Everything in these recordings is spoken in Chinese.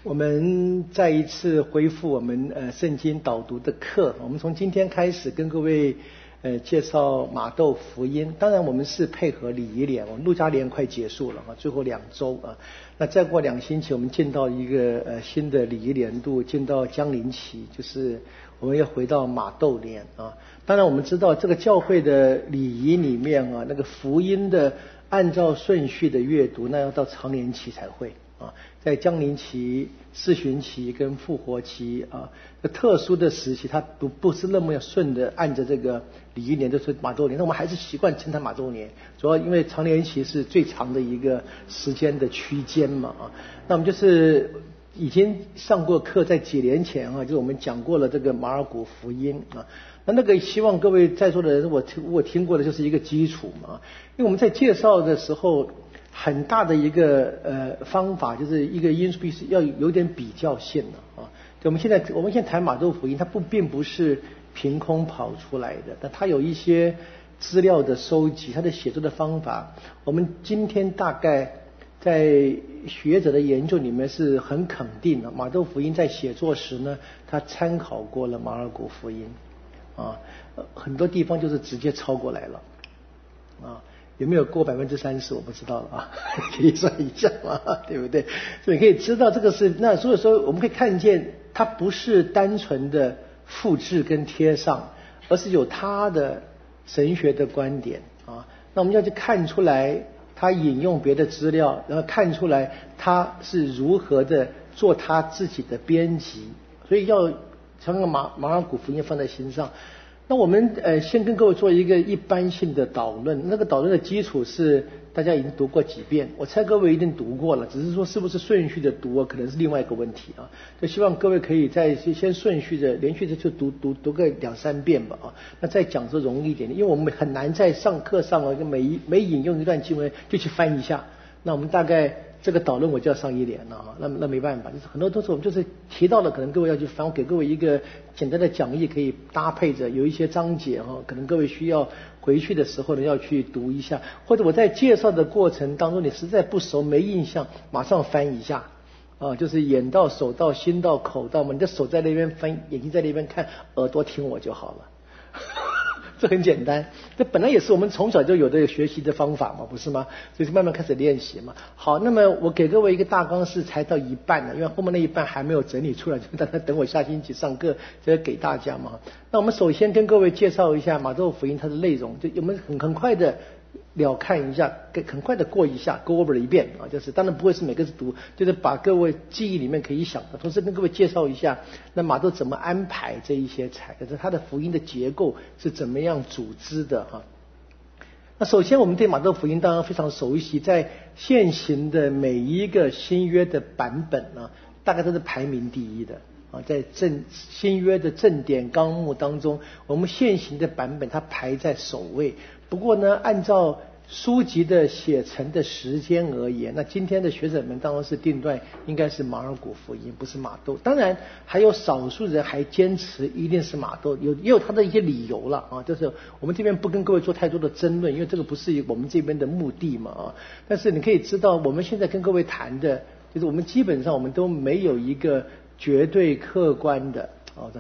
我们再一次恢复我们圣经导读的课，我们从今天开始跟各位介绍马窦福音。当然我们是配合礼仪年，我们路加年快结束了最后2周啊。那再过2星期我们进到一个新的礼仪年度，进到将临期，就是我们要回到马窦年啊。当然我们知道这个教会的礼仪里面那个福音的按照顺序的阅读，那要到常年期才会在将临期、四旬期跟复活期特殊的时期，它不是那么要顺的按着这个礼仪年，就是马窦年。那我们还是习惯称它马窦年，主要因为常年期是最长的一个时间的区间嘛那我们就是已经上过课，在几年前就是我们讲过了这个马尔谷福音那个希望各位在座的人我听过的就是一个基础嘛因为我们在介绍的时候。很大的一个方法就是一个因素是要有点比较性的我们现在谈马窦福音，它并不是凭空跑出来的，但它有一些资料的收集，它的写作的方法。我们今天大概在学者的研究里面是很肯定的，马窦福音在写作时呢，他参考过了马尔谷福音很多地方就是直接抄过来了有没有过30%我不知道了可以算一下嘛，对不对？所以你可以知道这个是那所以说我们可以看见它不是单纯的复制跟贴上，而是有它的神学的观点那我们要去看出来他引用别的资料，然后看出来他是如何的做他自己的编辑，所以要将马尔谷福音放在心上。那我们先跟各位做一个一般性的导论，那个导论的基础是大家已经读过几遍，我猜各位一定读过了，只是说是不是顺序的读可能是另外一个问题就希望各位可以再先顺序的连续的就读个2-3遍吧那再讲就容易一点，因为我们很难在上课上每引用一段经文就去翻一下，那我们大概这个导论我就要上1年了那没办法，就是很多都是我们就是提到了，可能各位要去翻，我给各位一个简单的讲义可以搭配着有一些章节可能各位需要回去的时候呢要去读一下，或者我在介绍的过程当中你实在不熟没印象，马上翻一下就是眼到手到心到口到嘛，你的手在那边翻，眼睛在那边看，耳朵听我就好了这很简单，这本来也是我们从小就有的学习的方法嘛，不是吗？所以就慢慢开始练习嘛。好，那么我给各位一个大纲是才到一半呢，因为后面那一半还没有整理出来，就大家等我下星期上课再给大家嘛。那我们首先跟各位介绍一下马窦福音它的内容，就我们很快的了看一下，很快的过一下 go over 了一遍就是当然不会是每个字读，就是把各位记忆里面可以想的，同时跟各位介绍一下那马窦怎么安排这一些就是他的福音的结构是怎么样组织的那首先我们对马窦福音当然非常熟悉，在现行的每一个新约的版本大概都是排名第一的在新约的正典纲目当中，我们现行的版本它排在首位。不过呢，按照书籍的写成的时间而言，那今天的学者们当然是定断应该是马尔谷福音，不是马窦。当然还有少数人还坚持一定是马窦，也有他的一些理由了就是我们这边不跟各位做太多的争论，因为这个不是我们这边的目的嘛但是你可以知道，我们现在跟各位谈的就是我们基本上我们都没有一个绝对客观的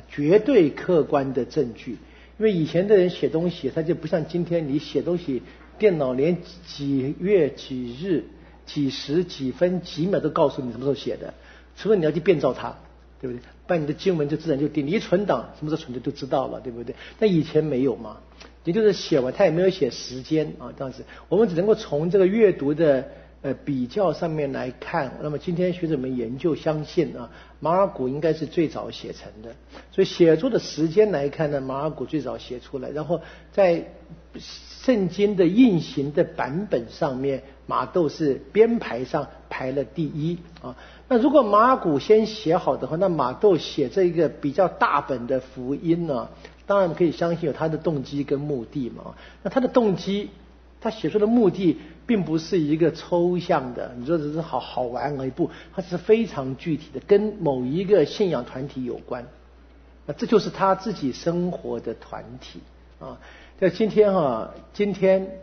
证据，因为以前的人写东西他就不像今天你写东西电脑连几月几日几时几分几秒都告诉你什么时候写的，除非你要去变造它，对不对？不然你的经文就自然就定，你一存档什么时候存的就知道了，对不对？但以前没有嘛，也就是写完他也没有写时间这样子，我们只能够从这个阅读的比较上面来看。那么今天学者们研究相信马尔谷应该是最早写成的，所以写作的时间来看呢，马尔谷最早写出来，然后在圣经的印行的版本上面，马窦是编排上排了第一那如果马尔谷先写好的话，那马窦写这个比较大本的福音呢，当然可以相信有他的动机跟目的嘛。那他的动机，他写出的目的并不是一个抽象的，你说只是好玩而已，不，它是非常具体的，跟某一个信仰团体有关。那这就是他自己生活的团体在今天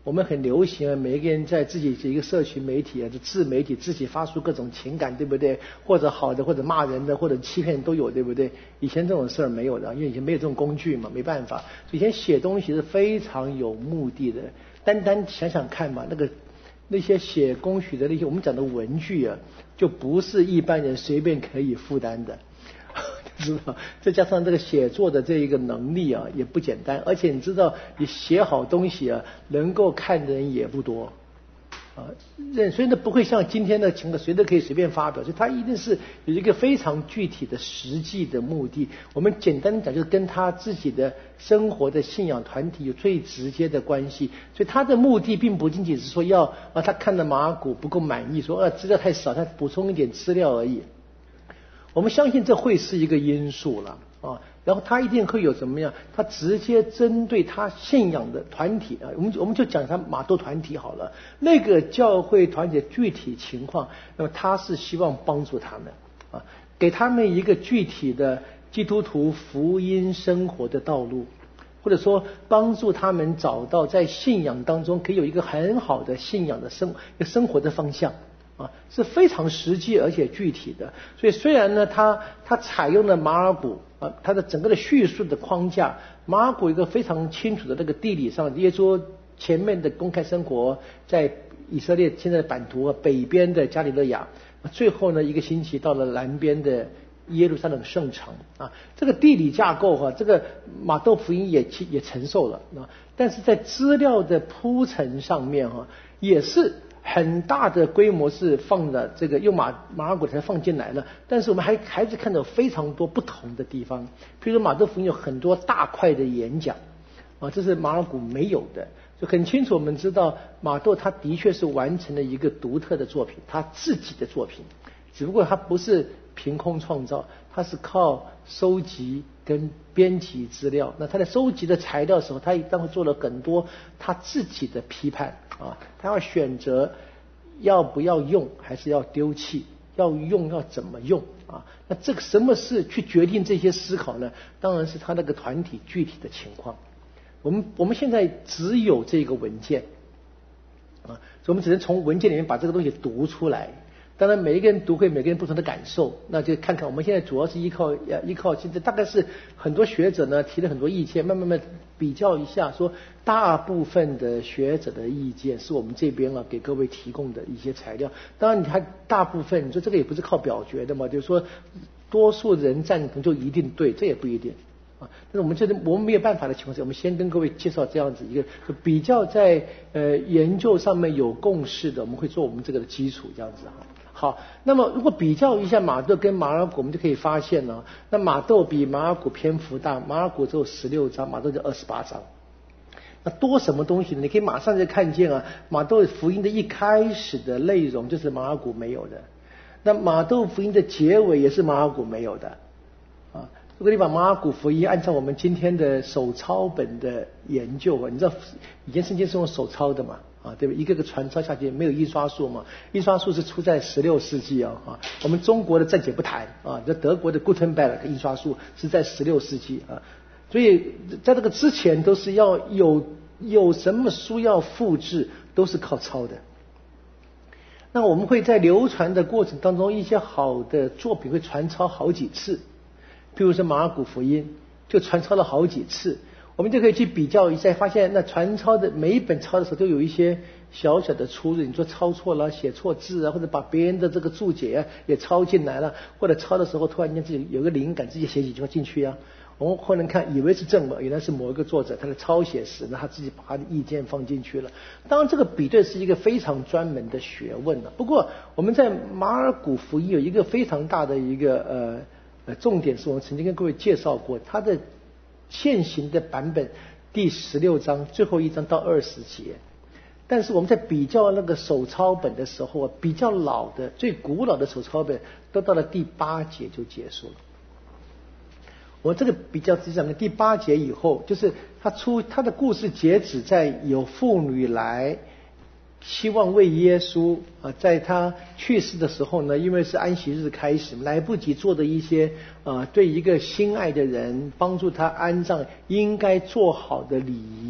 我们很流行啊，每一个人在自己一个社群媒体啊，自媒体自己发出各种情感，对不对？或者好的，或者骂人的，或者欺骗都有，对不对？以前这种事儿没有的，因为以前没有这种工具嘛，没办法。以前写东西是非常有目的的。单想想看嘛，那些写公许的那些我们讲的文具啊，就不是一般人随便可以负担的。知道，再加上这个写作的这一个能力啊，也不简单。而且你知道，你写好东西啊，能够看的人也不多啊。所以呢，不会像今天的情况，谁都可以随便发表。所以它一定是有一个非常具体的实际的目的。我们简单的讲，就是跟他自己的生活的信仰团体有最直接的关系。所以他的目的并不仅仅是说要他看了马尔谷不够满意，说资料太少，他补充一点资料而已。我们相信这会是一个因素了啊，然后他一定会有怎么样？他直接针对他信仰的团体啊，我们就讲他马窦团体好了。那个教会团体的具体情况，那么他是希望帮助他们啊，给他们一个具体的基督徒福音生活的道路，或者说帮助他们找到在信仰当中可以有一个很好的信仰的生活的方向。是非常实际而且具体的。所以虽然呢，他采用了马尔谷他的整个的叙述的框架，马尔谷一个非常清楚的那个地理上，耶稣前面的公开生活在以色列现在的版图北边的加里勒亚，最后呢一个星期到了南边的耶路撒冷圣城这个地理架构这个马窦福音也承受了但是在资料的铺陈上面也是很大的规模是放了这个用马尔谷才放进来了，但是我们还是看到非常多不同的地方。譬如说马窦福音有很多大块的演讲这是马尔谷没有的。就很清楚我们知道马窦他的确是完成了一个独特的作品，他自己的作品，只不过他不是凭空创造，他是靠收集跟编辑资料。那他在收集的材料的时候，他当然做了很多他自己的批判他要选择要不要用，还是要丢弃，要用要怎么用那这个什么是去决定这些思考呢？当然是他那个团体具体的情况。我们现在只有这个文件所以我们只能从文件里面把这个东西读出来。当然每一个人读会每个人不同的感受，那就看看我们现在主要是依靠现在大概是很多学者呢提了很多意见，慢慢比较一下，说大部分的学者的意见是我们这边给各位提供的一些材料。当然你看大部分，你说这个也不是靠表决的嘛，就是说多数人赞同就一定对，这也不一定但是我们没有办法的情况下，我们先跟各位介绍这样子一个比较在研究上面有共识的，我们会做我们这个的基础这样子好，那么如果比较一下马窦跟马尔谷，我们就可以发现那马窦比马尔谷篇幅大，马尔谷只有16章，马窦就28章。那多什么东西呢？你可以马上就看见马窦福音的一开始的内容就是马尔谷没有的，那马窦福音的结尾也是马尔谷没有的如果你把马尔谷福音按照我们今天的手抄本的研究你知道以前圣经是用手抄的嘛对不对？一个个传抄下去，没有印刷术嘛？印刷术是出在16世纪我们中国的暂且不谈这德国的 Gutenberg 印刷术是在16世纪所以在这个之前都是要有什么书要复制，都是靠抄的。那我们会在流传的过程当中，一些好的作品会传抄好几次，譬如说马尔谷福音就传抄了好几次。我们就可以去比较一下，发现那传抄的每一本抄的时候都有一些小小的出入，你说抄错了，写错字或者把别人的这个注解也抄进来了，或者抄的时候突然间自己有个灵感，自己写几句话进去我们后来看以为是正文，原来是某一个作者他的抄写时他自己把他的意见放进去了。当然这个比对是一个非常专门的学问不过我们在马尔谷福音有一个非常大的一个重点，是我们曾经跟各位介绍过，它的现行的版本第16章最后一章到20节，但是我们在比较那个手抄本的时候比较老的最古老的手抄本都到了第8节就结束了。我这个比较只讲的第8节以后，就是他的故事截止在有妇女来希望为耶稣在他去世的时候呢，因为是安息日开始，来不及做的一些对一个心爱的人帮助他安葬应该做好的礼仪，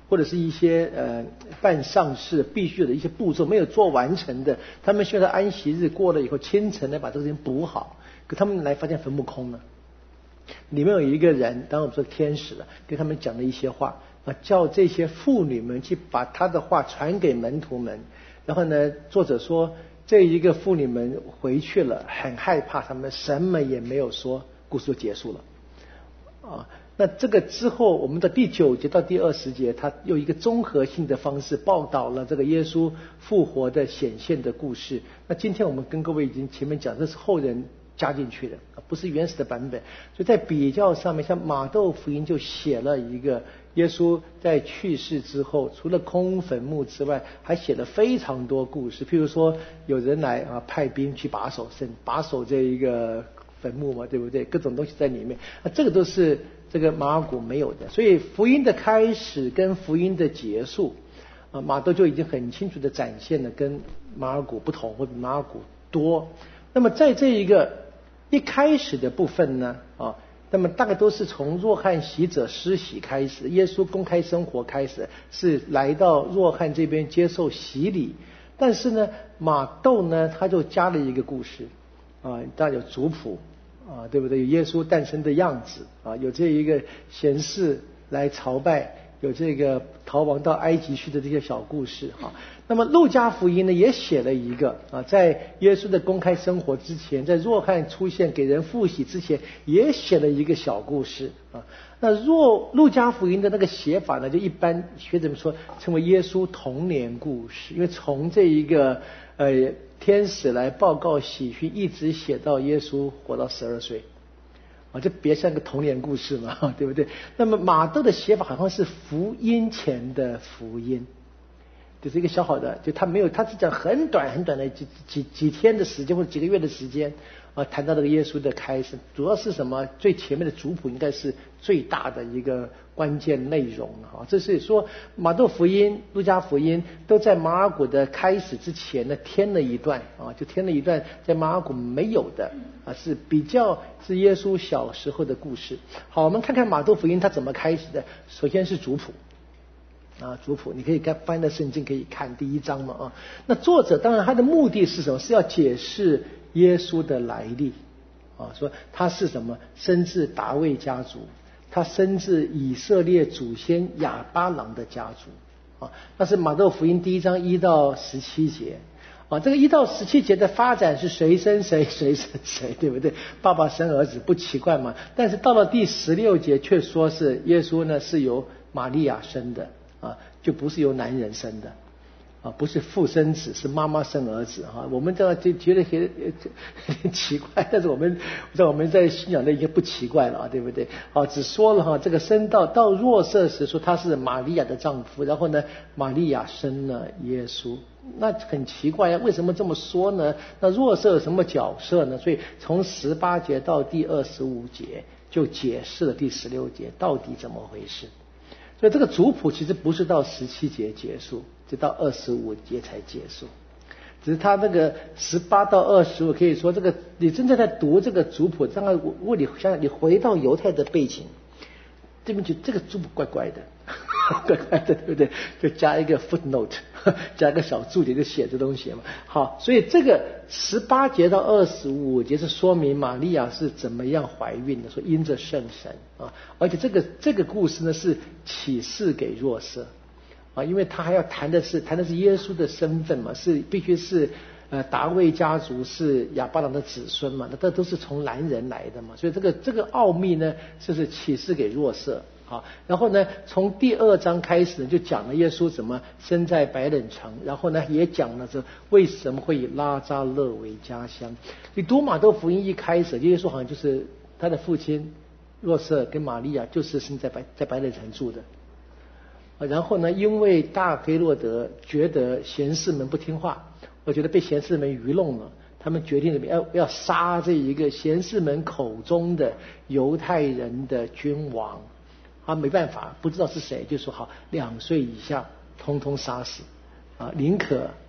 或者是一些办丧事必须有的一些步骤没有做完成的，他们需要在安息日过了以后，清晨呢把这个事情补好。可他们来发现坟墓空了，里面有一个人，当然我们说天使了，跟他们讲了一些话叫这些妇女们去把他的话传给门徒们。然后呢，作者说这一个妇女们回去了，很害怕，他们什么也没有说，故事就结束了那这个之后，我们的第9节到第20节，他用一个综合性的方式报道了这个耶稣复活的显现的故事。那今天我们跟各位已经前面讲，这是后人加进去的，不是原始的版本。所以在比较上面，像马窦福音就写了一个耶稣在去世之后，除了空坟墓之外，还写了非常多故事。譬如说，有人来派兵去把守这一个坟墓嘛，对不对？各种东西在里面，这个都是这个马尔谷没有的。所以福音的开始跟福音的结束马窦就已经很清楚的展现了跟马尔谷不同，或比马尔谷多。那么在这一个一开始的部分呢那么大概都是从若翰洗者施洗开始，耶稣公开生活开始，是来到若翰这边接受洗礼。但是呢，马窦呢他就加了一个故事当然有族谱对不对？有耶稣诞生的样子有这一个贤士来朝拜，有这个逃亡到埃及去的这些小故事那么路加福音呢也写了一个在耶稣的公开生活之前，在若翰出现给人复洗之前，也写了一个小故事那路加福音的那个写法呢，就一般学者们说称为耶稣童年故事，因为从这一个天使来报告喜讯，一直写到耶稣活到12岁这别像个童年故事嘛，对不对？那么马窦的写法好像是福音前的福音，就是一个小好的，就他没有，他是讲很短很短的几天的时间或者几个月的时间谈到这个耶稣的开始，主要是什么？最前面的族谱应该是最大的一个关键内容这是说马窦福音、路加福音都在马尔谷的开始之前呢添了一段就添了一段在马尔谷没有的是比较是耶稣小时候的故事。好，我们看看马窦福音它怎么开始的。首先是族谱族谱，你可以翻的圣经可以看第1章嘛那作者当然他的目的是什么？是要解释耶稣的来历说他是什么？生自大卫家族，他生自以色列祖先亚巴郎的家族那是马窦福音第1章1到17节这个1到17节的发展是谁生谁，谁生谁，对不对？爸爸生儿子不奇怪嘛？但是到了第16节却说是耶稣呢是由玛利亚生的就不是由男人生的不是父生子，是妈妈生儿子我们这样就觉得有点奇怪，但是我们在信仰的已经不奇怪了对不对？只说了这个生到若瑟时说他是玛利亚的丈夫，然后呢玛利亚生了耶稣。那很奇怪为什么这么说呢？那若瑟有什么角色呢？所以从18节到第25节就解释了第16节到底怎么回事。所以这个族谱其实不是到17节结束，就到25节才结束，只是他那个18到25可以说这个你真正在读这个族谱，当然如果你想想你回到犹太的背景，这边就这个族谱怪怪的怪怪的，对不对？就加一个 footnote 加个小注解就写这东西嘛。好，所以这个18节到25节是说明玛利亚是怎么样怀孕的，说因着圣神而且这个故事呢是启示给若瑟因为他还要谈的是耶稣的身份嘛，是必须是达卫家族是亚巴郎的子孙嘛，那这都是从男人来的嘛，所以这个奥秘呢就是启示给若瑟然后呢从第2章开始就讲了耶稣怎么生在白冷城，然后呢也讲了这为什么会以拉扎勒为家乡。你读马窦福音一开始耶稣好像就是他的父亲若瑟跟玛利亚就是生在白冷城住的然后呢因为大黑落德觉得贤士们不听话，我觉得被贤士们愚弄了，他们决定要杀这一个贤士们口中的犹太人的君王没办法不知道是谁，就说好2岁以下通通杀死宁可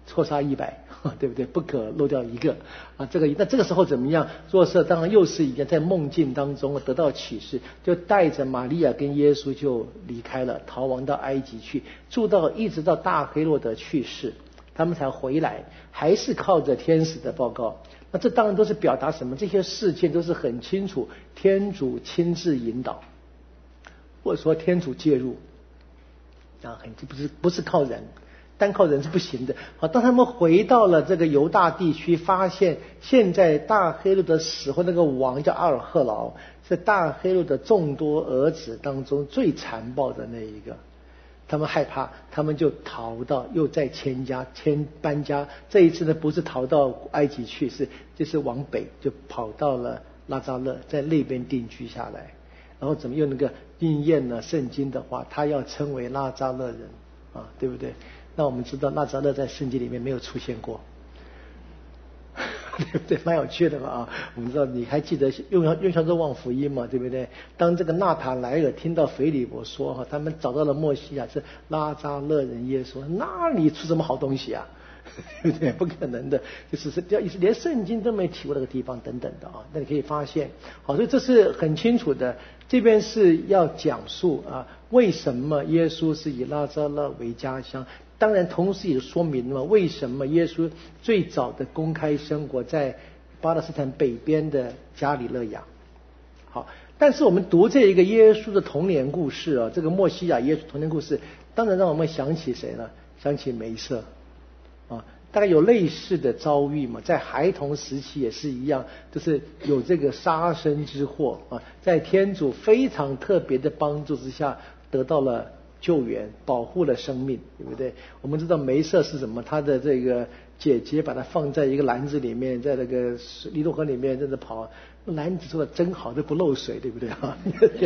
错杀100，对不对？不可漏掉一个啊。那这个时候怎么样？若瑟当然又是一样，在梦境当中得到启示，就带着玛利亚跟耶稣就离开了，逃亡到埃及去，一直到大黑落德去世，他们才回来，还是靠着天使的报告。那这当然都是表达什么？这些事件都是很清楚，天主亲自引导，或者说天主介入啊，不是靠人。单靠人是不行的。好，当他们回到了这个犹大地区，发现现在大黑落德死后，那个王叫阿尔赫劳，是大黑落德众多儿子当中最残暴的那一个。他们害怕，他们就逃到，又再搬家。这一次呢，不是逃到埃及去，就是往北，就跑到了拉扎勒，在那边定居下来。然后怎么用那个应验了圣经的话，他要称为拉扎勒人啊，对不对？那我们知道拉扎勒在圣经里面没有出现过，对不对？蛮有趣的嘛啊！我们知道，你还记得用上这望福音嘛，对不对？当这个纳塔莱尔听到腓利伯说哈，他们找到了默西亚是拉扎勒人耶稣，那里出什么好东西啊？对不对？不可能的，就是连圣经都没提过那个地方等等的啊。那你可以发现，好，所以这是很清楚的。这边是要讲述啊，为什么耶稣是以拉扎勒为家乡。当然，同时也说明了为什么耶稣最早的公开生活在巴勒斯坦北边的加里肋亚。好，但是我们读这一个耶稣的童年故事啊，这个默西亚耶稣童年故事，当然让我们想起谁呢？想起梅瑟啊，大概有类似的遭遇嘛，在孩童时期也是一样，就是有这个杀身之祸啊，在天主非常特别的帮助之下得到了救援，保护了生命，对不对？我们知道梅瑟是什么？他的这个姐姐把它放在一个篮子里面，在那个尼罗河里面在那跑，篮子做的真好，都不漏水，对不对啊？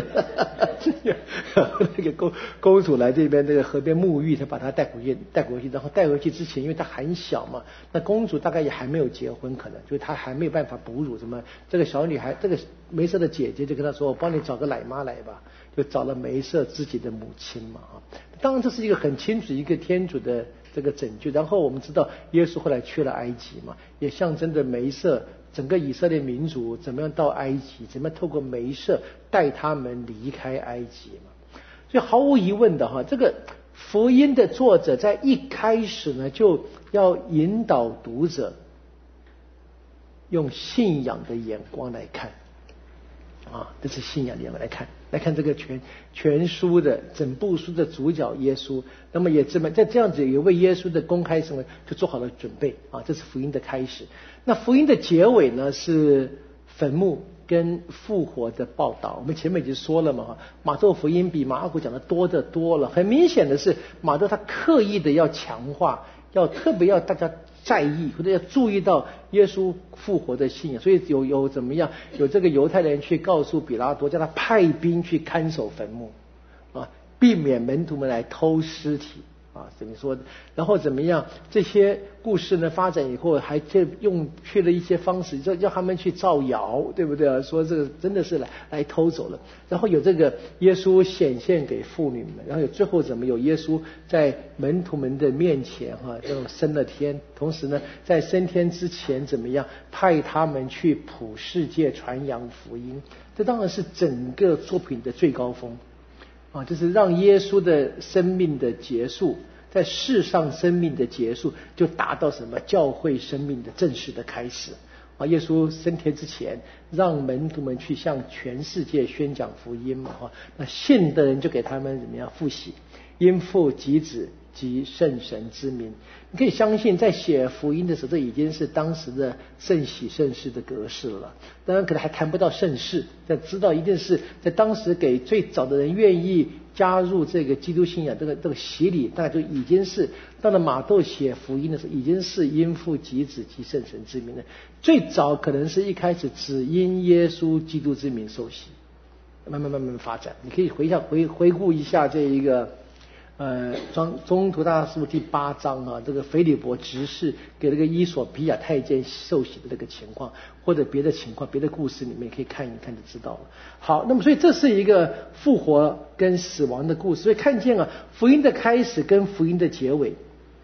那个公主来这边这个河边沐浴，她把她带回去，然后带回去之前，因为她很小嘛，那公主大概也还没有结婚，可能就是她还没有办法哺乳什么。这个小女孩，这个梅瑟的姐姐就跟她说：“我帮你找个奶妈来吧。”就找了梅瑟自己的母亲嘛啊。当然这是一个很清楚一个天主的这个拯救。然后我们知道耶稣后来去了埃及嘛，也象征着梅瑟整个以色列民族怎么样到埃及，怎么样透过梅瑟带他们离开埃及嘛。所以毫无疑问的哈，这个福音的作者在一开始呢就要引导读者用信仰的眼光来看啊，这是信仰的眼光来看这个全书的整部书的主角耶稣，那么也在这样子也为耶稣的公开生活就做好了准备啊，这是福音的开始。那福音的结尾呢是坟墓跟复活的报道。我们前面已经说了嘛，马窦福音比马尔谷讲的多得多了。很明显的是马窦他刻意的要强化，特别要大家在意或者要注意到耶稣复活的信仰，所以有怎么样？有这个犹太人去告诉比拉多，叫他派兵去看守坟墓啊，避免门徒们来偷尸体啊，怎么说的？然后怎么样？这些故事呢发展以后，还用去了一些方式，叫他们去造谣，对不对啊？说这个真的是来偷走了。然后有这个耶稣显现给妇女们，然后最后怎么有耶稣在门徒们的面前这种升了天，同时呢在升天之前怎么样派他们去普世界传扬福音？这当然是整个作品的最高峰。啊，就是让耶稣的生命的结束，在世上生命的结束，就达到什么教会生命的正式的开始。啊，耶稣升天之前，让门徒们去向全世界宣讲福音嘛，那信的人就给他们怎么样复习，因父及子及圣神之名。你可以相信，在写福音的时候，这已经是当时的圣喜圣事的格式了。当然，可能还谈不到圣事，但知道一定是在当时给最早的人愿意加入这个基督信仰这个洗礼，大概就已经是到了马窦写福音的时候，已经是因父及子及圣神之名了。最早可能是一开始只因耶稣基督之名受洗，慢慢发展。你可以回顾一下这一个。中途大书第8章啊，这个腓利伯执事给那个伊索比亚太监受洗的这个情况，或者别的情况、别的故事里面可以看一看就知道了。好，那么所以这是一个复活跟死亡的故事，所以看见福音的开始跟福音的结尾，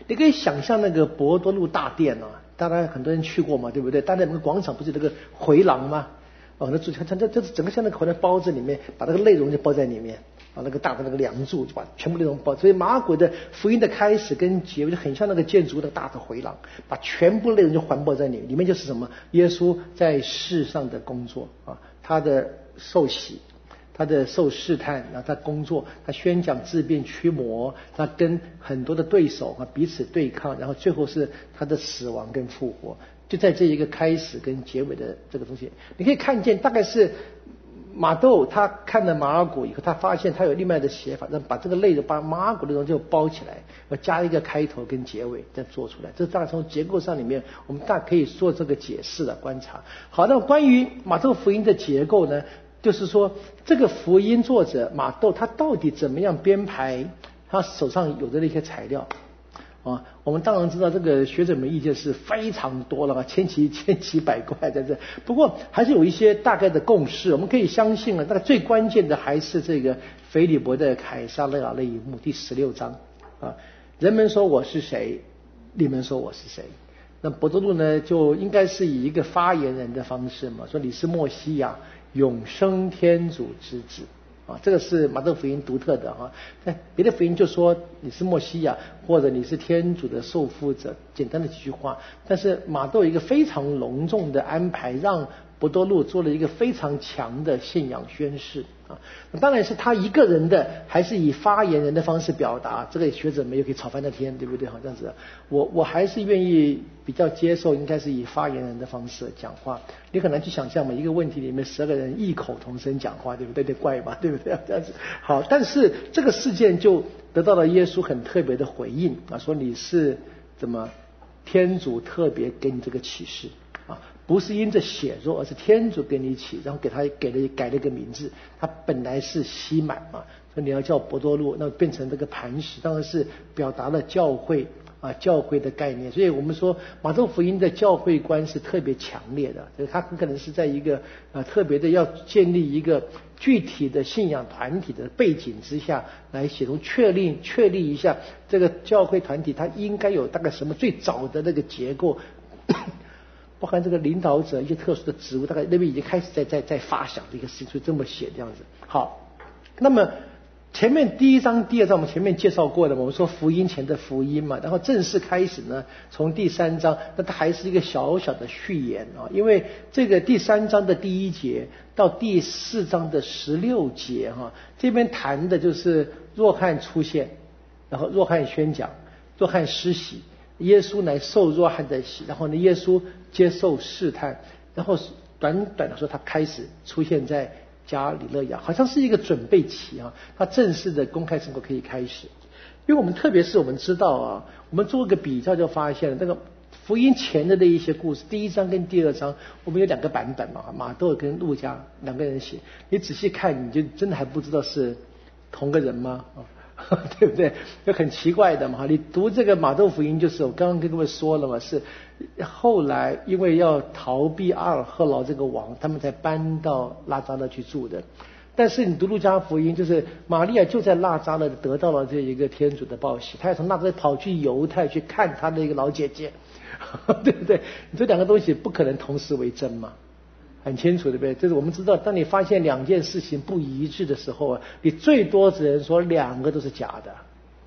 你可以想象那个博多禄大殿啊，当然很多人去过嘛，对不对？大殿那个广场不是那个回廊吗？哦，那这整个像那个回廊包子里面，把那个内容就包在里面。啊，那个大的那个梁柱就把全部内容包，所以马尔谷的福音的开始跟结尾就很像那个建筑的大的回廊，把全部内容就环抱在里面。里面就是什么？耶稣在世上的工作啊，他的受洗，他的受试探，然后他工作，他宣讲治病驱魔，他跟很多的对手啊彼此对抗，然后最后是他的死亡跟复活，就在这一个开始跟结尾的这个东西，你可以看见大概是。马窦他看了马尔谷以后，他发现他有另外的写法，把这个内容把马尔谷内容就包起来，要加一个开头跟结尾再做出来。这大概从结构上里面，我们大可以做这个解释的观察。好，那关于马窦福音的结构呢，就是说这个福音作者马窦他到底怎么样编排他手上有的那些材料。啊，我们当然知道这个学者们意见是非常多了，千奇百怪在这。不过还是有一些大概的共识，我们可以相信了。那个最关键的还是这个腓利伯的凯撒勒雅那一幕第16章啊，人们说我是谁，你们说我是谁？那伯多禄呢，就应该是以一个发言人的方式嘛，说你是默西亚，永生天主之子。啊，这个是马窦福音独特的啊。但别的福音就说你是默西亚，或者你是天主的受傅者，简单的几句话。但是马窦有一个非常隆重的安排，让伯多禄做了一个非常强的信仰宣誓啊。当然是他一个人的，还是以发言人的方式表达，这个学者们又可以吵翻了天，对不对？好这样子，我还是愿意比较接受，应该是以发言人的方式讲话。你很难去想象嘛，一个问题里面12个人异口同声讲话，对不对？对，怪吧，对不对？这样子好，但是这个事件就得到了耶稣很特别的回应啊，说你是怎么天主特别给你这个启示啊，不是因着血肉，而是天主给你起，然后改了一个名字。他本来是西满嘛，说你要叫伯多禄，那变成这个磐石，当然是表达了教会啊，教会的概念。所以我们说马窦福音的教会观是特别强烈的，就是他很可能是在一个特别的要建立一个具体的信仰团体的背景之下来写出确立一下这个教会团体它应该有大概什么最早的那个结构。包含这个领导者一些特殊的职务，大概那边已经开始在发想的一个事情，所以这么写这样子。好，那么前面第1章、第2章我们前面介绍过的，我们说福音前的福音嘛，然后正式开始呢，从第3章，那它还是一个小小的序言啊，因为这个第3章的第1节到第4章的16节哈，这边谈的就是若翰出现，然后若翰宣讲，若翰施洗。耶稣来受若翰的洗，然后呢，耶稣接受试探，然后短短的说他开始出现在加里肋亚，好像是一个准备期啊，他正式的公开生活可以开始。因为我们特别是我们知道啊，我们做一个比较就发现了这个福音前的那一些故事，第1章跟第2章，我们有2个版本嘛，马窦跟路加2个人写，你仔细看，你就真的还不知道是同个人吗？对不对？就很奇怪的嘛。你读这个马窦福音，就是我刚刚跟各位说了嘛，是后来因为要逃避阿尔赫劳这个王，他们才搬到拉扎勒去住的。但是你读路加福音，就是玛利亚就在拉扎勒得到了这一个天主的报喜，他要从拉扎勒跑去犹太去看他的一个老姐姐，对不对？你这2个东西不可能同时为真嘛。很清楚，对不对？就是我们知道，当你发现2件事情不一致的时候啊，你最多只能说2个都是假的，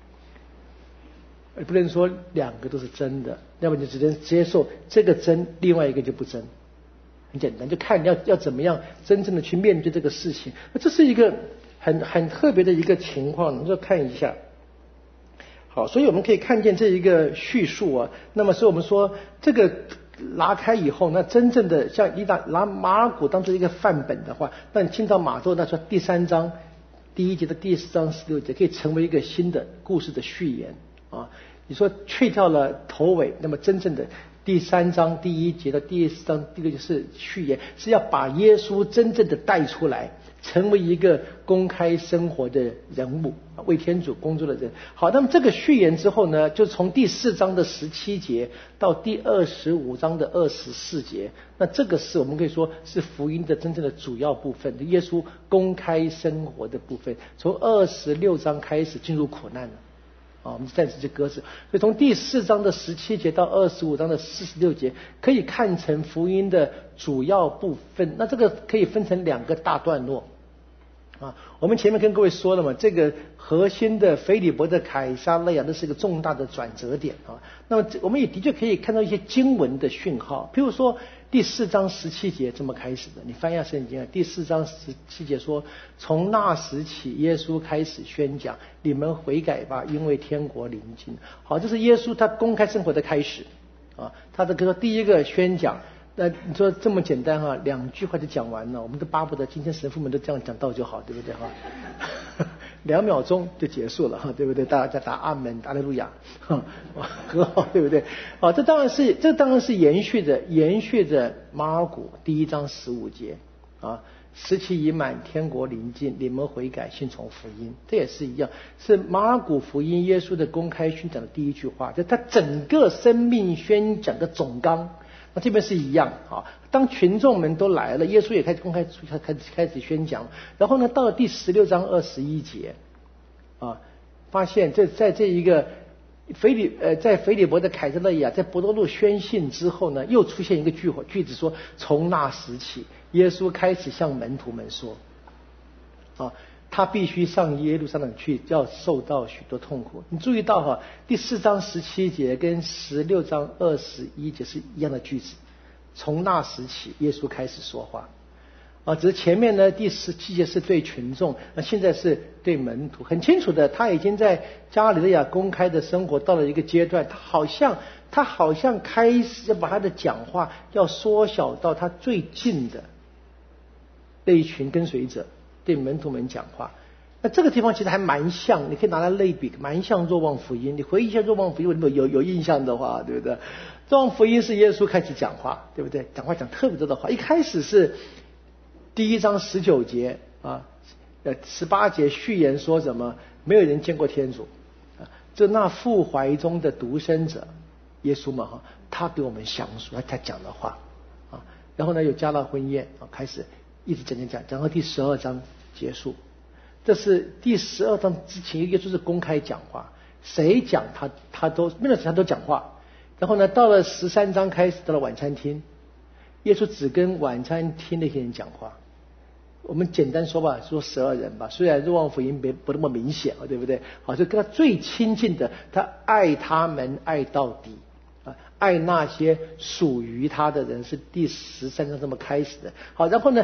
不能说2个都是真的，要不你只能接受这个真，另外一个就不真。很简单，就看你要怎么样真正的去面对这个事情。这是一个很特别的一个情况，我们就看一下。好，所以我们可以看见这一个叙述啊。那么，所以我们说这个。拿开以后，那真正的像你拿马尔谷当做一个范本的话，那你听到马窦那说第3章第1节到第4章16节可以成为一个新的故事的序言啊。你说去掉了头尾，那么真正的第3章第1节到第4章第6节是序言，是要把耶稣真正的带出来，成为一个公开生活的人物，为天主工作的人。好，那么这个序言之后呢，就从第4章的17节到第25章的24节，那这个是我们可以说是福音的真正的主要部分，耶稣公开生活的部分。从26章开始进入苦难了， 啊，我们暂时就搁置。所以从第4章的17节到25章的46节，可以看成福音的主要部分。那这个可以分成2个大段落。啊，我们前面跟各位说了嘛，这个核心的腓利伯的凯撒勒雅，那是一个重大的转折点啊。那么我们也的确可以看到一些经文的讯号，譬如说第4章17节这么开始的，你翻一下圣经啊，第4章17节说，从那时起，耶稣开始宣讲，你们悔改吧，因为天国临近。好，这是耶稣他公开生活的开始啊，他的第一个宣讲。那你说这么简单哈，2句话就讲完了，我们都巴不得今天神父们都这样讲道就好，对不对哈？2秒钟就结束了哈，对不对？大家打阿门、阿利路亚，很好，对不对？好，这当然是延续着马尔谷第1章15节啊，时期已满，天国临近，你们悔改，信从福音。这也是一样，是马尔谷福音耶稣的公开宣讲的第1句话，就他整个生命宣讲的总纲。那这边是一样啊，当群众们都来了，耶稣也开始宣讲，然后呢，到了第16章21节啊，发现在这一个在腓利伯的凯撒勒雅，在伯多禄宣信之后呢，又出现一个句子说，从那时起，耶稣开始向门徒们说啊，他必须上耶路撒冷去，要受到许多痛苦。你注意到哈，第4章17节跟16章21节是一样的句子。从那时起，耶稣开始说话啊，只是前面呢第17节是对群众，那现在是对门徒，很清楚的，他已经在加利利亚公开的生活到了一个阶段，他好像开始要把他的讲话要缩小到他最近的那一群跟随者。对门徒们讲话，那这个地方其实还蛮像，你可以拿来类比，蛮像若望福音。你回忆一下若望福音，如果有印象的话，对不对？若望福音是耶稣开始讲话，对不对？讲话讲特别多的话，一开始是第1章19节啊，18节序言说什么？没有人见过天主啊，这那父怀中的独生者耶稣嘛哈，他给我们详述他讲的话啊，然后呢有加纳婚宴啊，开始一直讲到第12章结束。这是第12章之前，耶稣是公开讲话，谁讲他都没有他都讲话。然后呢，到了13章开始，到了晚餐厅，耶稣只跟晚餐厅那些人讲话。我们简单说吧，说12人吧，虽然若望福音不那么明显，对不对？好，就跟他最亲近的，他爱他们爱到底。爱那些属于他的人，是第13章这么开始的。好，然后呢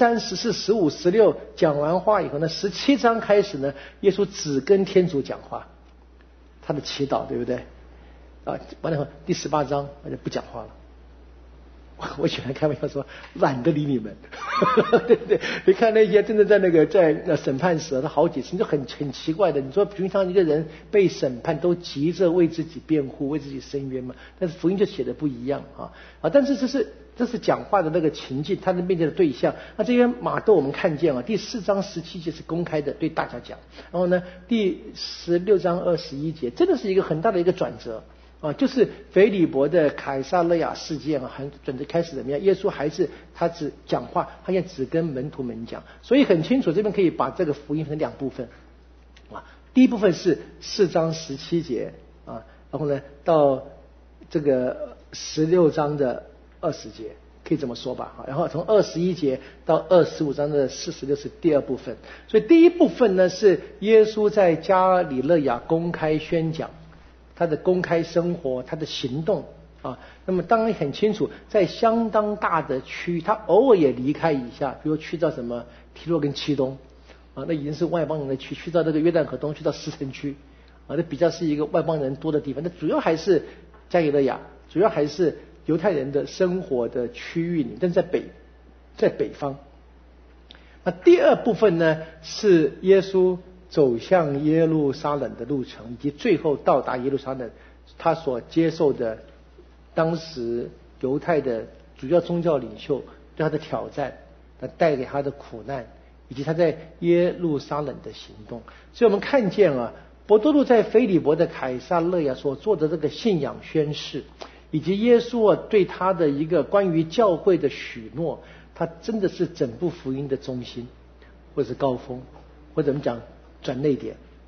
13、14、15、16讲完话以后呢，17章开始呢，耶稣只跟天主讲话，他的祈祷，对不对？啊，完了以后第18章他就不讲话了。我喜欢开玩笑说，懒得理你们，对不对？你看那些真的在审判时，他好几次就很奇怪的。你说平常一个人被审判都急着为自己辩护、为自己申冤嘛，但是福音就写的不一样啊！但是这是讲话的那个情境，他的面对的对象。那这边马窦我们看见啊，第4章17节是公开的对大家讲，然后呢，第16章21节真的是一个很大的一个转折。啊，就是腓利伯的凯撒勒雅事件啊，准备开始怎么样？耶稣他只讲话，他也只跟门徒们讲，所以很清楚，这边可以把这个福音分成2部分啊。第一部分是4章17节啊，然后呢到这个16章的20节，可以这么说吧？然后从21节到25章的46是第2部分。所以第一部分呢是耶稣在加里肋亚公开宣讲。他的公开生活，他的行动啊，那么当然很清楚，在相当大的区域，他偶尔也离开一下，比如去到什么提洛跟七东啊，那已经是外邦人的区，去到这个约旦河东，去到斯城区啊，那比较是一个外邦人多的地方。那主要还是加里肋亚，主要还是犹太人的生活的区域里，但在北方。那第2部分呢，是耶稣走向耶路撒冷的路程，以及最后到达耶路撒冷，他所接受的当时犹太的主要宗教领袖对他的挑战，他带给他的苦难，以及他在耶路撒冷的行动。所以我们看见啊，伯多禄在腓利伯的凯撒勒雅所做的这个信仰宣誓，以及耶稣对他的一个关于教会的许诺，他真的是整部福音的中心，或者是高峰，或者我们讲转捩点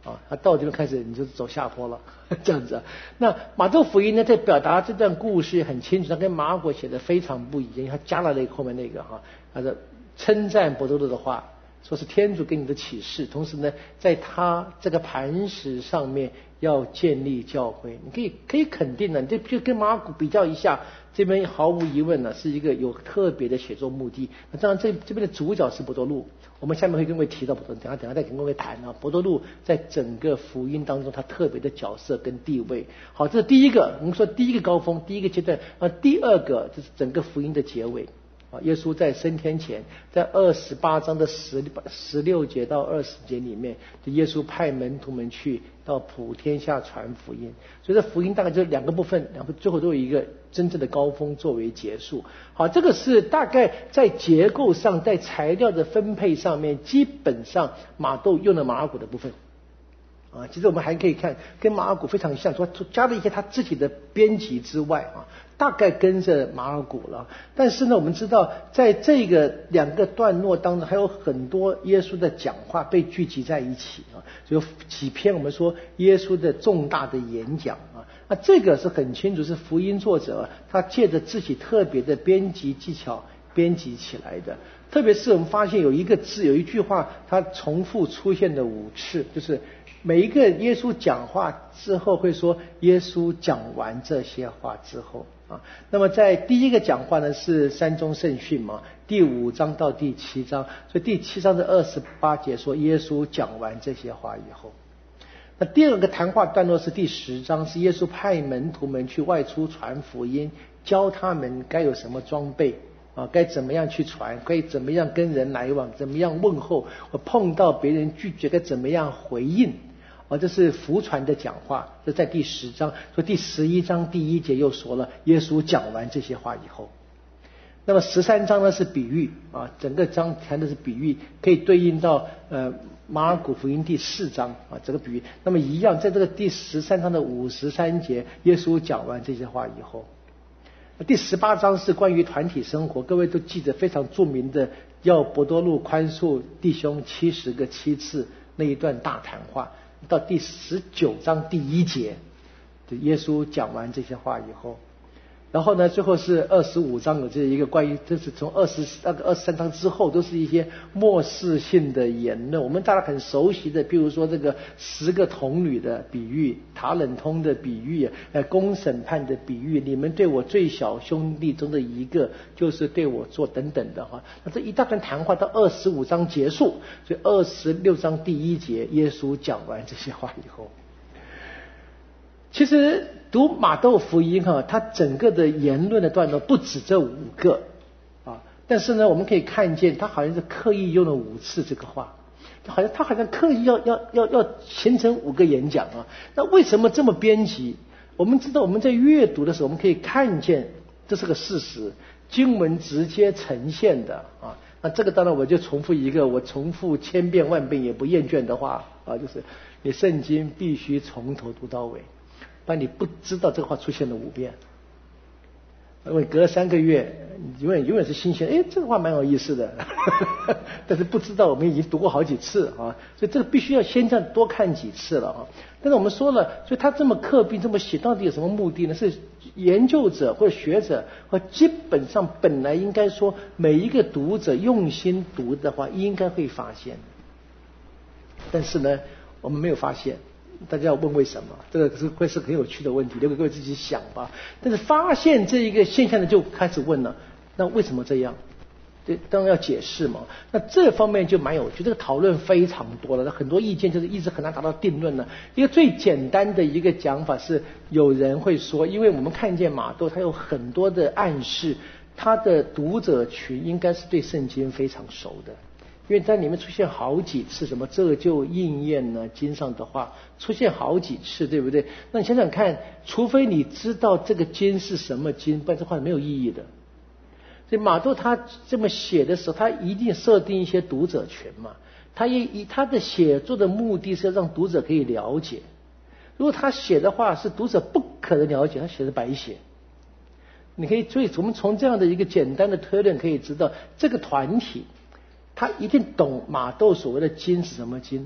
他到这边开始你就走下坡了这样子啊。那马窦福音呢，在表达这段故事很清楚，他跟马可写的非常不一样，他加了后面那个他的称赞伯多禄的话，说是天主给你的启示，同时呢，在他这个磐石上面要建立教会。你可以肯定的，你就跟马可比较一下，这边毫无疑问呢是一个有特别的写作目的。那当然这边的主角是伯多禄，我们下面会跟各位提到伯多禄，等下再跟各位谈伯多禄在整个福音当中他特别的角色跟地位。好，这是第一个，我们说第一个高峰，第一个阶段。第二个就是整个福音的结尾。耶稣在升天前，在28章的16节到20节里面，就耶稣派门徒们去到普天下传福音。所以这福音大概就两个部分，最后都有一个真正的高峰作为结束。好，这个是大概在结构上，在材料的分配上面，基本上马窦用了马可的部分。其实我们还可以看跟马可非常像，说加了一些他自己的编辑之外大概跟着马可了。但是呢，我们知道在这个两个段落当中，还有很多耶稣的讲话被聚集在一起就几篇我们说耶稣的重大的演讲那这个是很清楚是福音作者他借着自己特别的编辑技巧编辑起来的。特别是我们发现有一个字，有一句话，它重复出现的5次，就是每一个耶稣讲话之后会说耶稣讲完这些话之后那么在第一个讲话呢是山中圣训嘛，第5章到第7章，所以第7章的28节说耶稣讲完这些话以后。那第二个谈话段落是第10章，是耶稣派门徒们去外出传福音，教他们该有什么装备该怎么样去传，该怎么样跟人来往，怎么样问候，我碰到别人拒绝该怎么样回应这是福传的讲话，这在第10章。所以第11章第1节又说了耶稣讲完这些话以后。那么13章呢是比喻整个章谈的是比喻，可以对应到马可福音第4章这个比喻。那么一样，在这个第13章的53节，耶稣讲完这些话以后。第18章是关于团体生活，各位都记得非常著名的要伯多禄宽恕弟兄70个7次那一段大谈话。到第19章第1节，耶稣讲完这些话以后，然后呢，最后是25章有这一个关于，这是从23章之后都是一些末世性的言论，我们大家很熟悉的，比如说这个10个童女的比喻，塔冷通的比喻，公审判的比喻，你们对我最小兄弟中的一个就是对我做等等的那这一大段谈话到25章结束，所以26章第1节耶稣讲完这些话以后。其实读马窦福音它整个的言论的段落不止这5个但是呢，我们可以看见他好像是刻意用了5次这个话，他好像刻意要形成5个演讲那为什么这么编辑？我们知道我们在阅读的时候，我们可以看见这是个事实，经文直接呈现的那这个当然我就重复一个我重复千遍万遍也不厌倦的话就是你圣经必须从头读到尾。但你不知道这个话出现了5遍，因为隔了3个月，永远是新鲜。这个话蛮有意思的，但是不知道我们已经读过好几次所以这个必须要先这样多看几次了但是我们说了，所以他这么刻意这么写，到底有什么目的呢？是研究者或者学者或基本上本来应该说每一个读者用心读的话，应该会发现，但是呢，我们没有发现。大家要问为什么？这个会是很有趣的问题，留给各位自己想吧。但是发现这一个现象呢，就开始问了，那为什么这样？当然要解释嘛。那这方面就蛮有趣，这个讨论非常多了，很多意见就是一直很难达到定论了。一个最简单的一个讲法是，有人会说，因为我们看见马窦他有很多的暗示，他的读者群应该是对圣经非常熟的。因为在里面出现好几次什么这就应验了经上的话，出现好几次，对不对？那你想想看，除非你知道这个经是什么经，不然这话没有意义的。所以马窦他这么写的时候，他一定设定一些读者群嘛，他的写作的目的是要让读者可以了解。如果他写的话是读者不可能了解，他写的白写。你可以，所以我们从这样的一个简单的推论可以知道，这个团体他一定懂马窦所谓的经是什么经，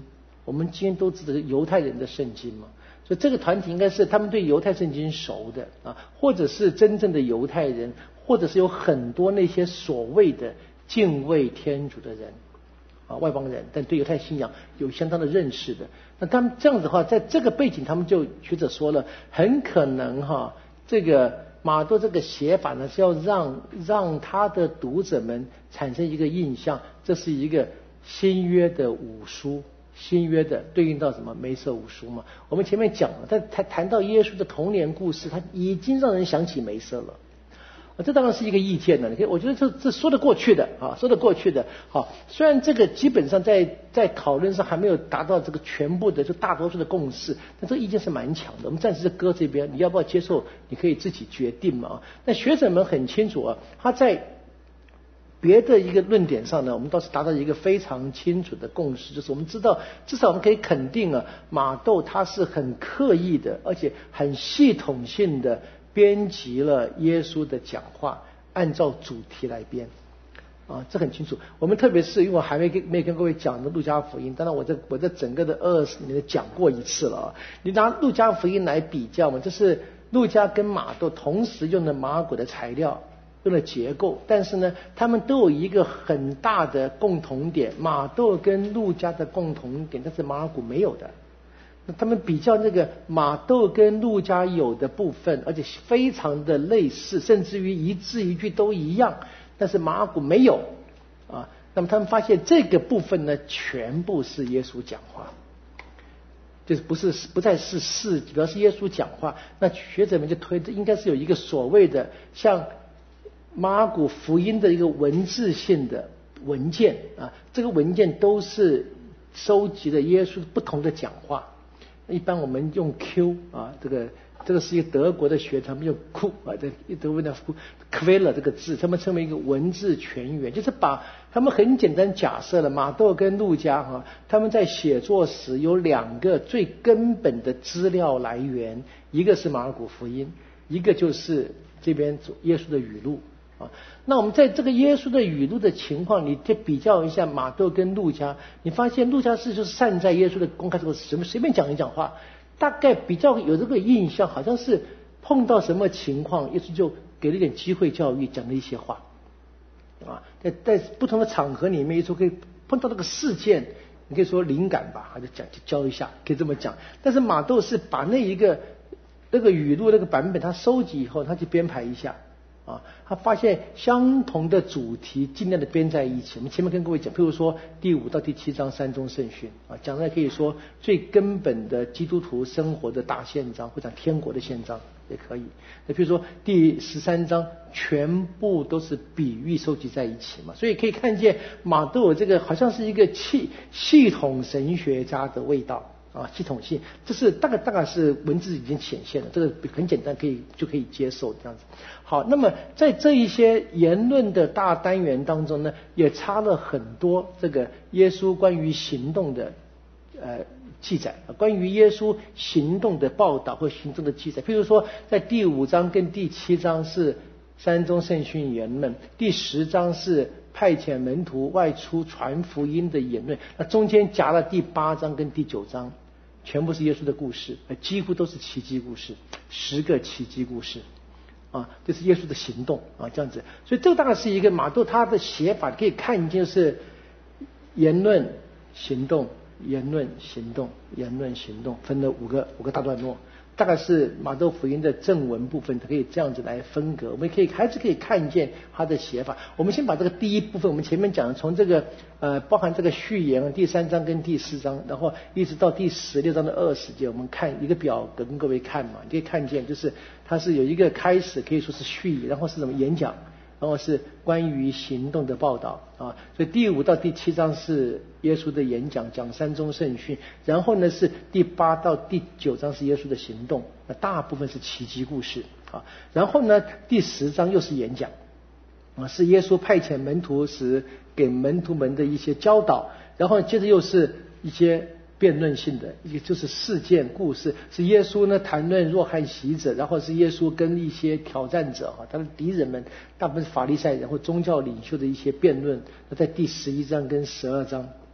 我们今天都知道犹太人的圣经嘛，所以这个团体应该是他们对犹太圣经熟的啊，或者是真正的犹太人，或者是有很多那些所谓的敬畏天主的人啊，外邦人，但对犹太信仰有相当的认识的。那他们这样子的话，在这个背景，他们就学者说了，很可能这个马窦这个写法呢，是要让他的读者们产生一个印象，这是一个新约的五书，新约的对应到什么梅瑟五书嘛。我们前面讲了，但谈到耶稣的童年故事，他已经让人想起梅瑟了。这当然是一个意见了，我觉得这说得过去的啊，说得过去的。好，虽然这个基本上在讨论上还没有达到这个全部的就大多数的共识，但这个意见是蛮强的。我们暂时搁这边，你要不要接受，你可以自己决定嘛。那学者们很清楚啊，他在别的一个论点上呢，我们倒是达到一个非常清楚的共识，就是我们知道，至少我们可以肯定啊，马窦他是很刻意的，而且很系统性的编辑了耶稣的讲话，按照主题来编啊，这很清楚。我们特别是因为我还没跟各位讲的路加福音，当然我这整个的20年讲过一次了啊。你拿路加福音来比较嘛，就是路加跟马窦同时用的马可的材料，用了结构，但是呢，他们都有一个很大的共同点，马窦跟路加的共同点，但是马可没有的。那他们比较那个马窦跟路加有的部分，而且非常的类似，甚至于一字一句都一样，但是马可没有啊。那么他们发现这个部分呢，全部是耶稣讲话，就是不再是事迹，主要是耶稣讲话。那学者们就推，这应该是有一个所谓的像马可福音的一个文字性的文件啊，这个文件都是收集了耶稣不同的讲话。一般我们用 Q 啊，这个是一个德国的学者，他们用 Q 啊，这德文的 Quelle 这个字，他们称为一个文字全源，就是把他们很简单假设了马窦跟路加他们在写作时有2个最根本的资料来源，一个是马可福音，一个就是这边耶稣的语录啊。那我们在这个耶稣的语录的情况，你再比较一下马窦跟路加，你发现路加就是善在耶稣的公开这个随便讲一讲话，大概比较有这个印象，好像是碰到什么情况，耶稣就给了一点机会教育，讲了一些话啊，在不同的场合里面，耶稣可以碰到那个事件，你可以说灵感吧，他就教一下，可以这么讲。但是马窦是把那个语录那个版本他收集以后，他去编排一下啊，他发现相同的主题尽量的编在一起。我们前面跟各位讲，譬如说第5到第7章3宗圣训啊，讲的可以说最根本的基督徒生活的大宪章，或者天国的宪章也可以。那譬如说第13章全部都是比喻收集在一起嘛，所以可以看见马窦这个好像是一个系统神学家的味道啊，系统性，这是大概是文字已经显现了，这个很简单，就可以接受这样子。好，那么在这一些言论的大单元当中呢，也插了很多这个耶稣关于行动的记载，关于耶稣行动的报道或行动的记载。譬如说，在第5章跟第7章是3宗圣训言论，第10章是派遣门徒外出传福音的言论，那中间夹了第8章跟第9章。全部是耶稣的故事，几乎都是奇迹故事，10个奇迹故事啊，这是耶稣的行动啊，这样子。所以这个大概是一个马窦他的写法，可以看见是言论、行动、言论、行动、言论、行动，分了五个大段落。大概是马窦福音的正文部分，它可以这样子来分隔，我们还是可以看见它的写法。我们先把这个第一部分，我们前面讲的，从这个包含这个序言第3章跟第4章，然后一直到第16章的20节，我们看一个表格跟各位看嘛，你可以看见就是它是有一个开始，可以说是序言，然后是什么演讲，然后是关于行动的报道啊，所以第5到第7章是耶稣的演讲，讲3宗圣训，然后呢是第8到第9章是耶稣的行动，那大部分是奇迹故事啊，然后呢第10章又是演讲啊，是耶稣派遣门徒时给门徒们的一些教导，然后接着又是一些辩论性的，也就是事件故事，是耶稣呢谈论若翰洗者，然后是耶稣跟一些挑战者他的敌人们，大部分是法利赛人或宗教领袖的一些辩论。那在第11章跟12章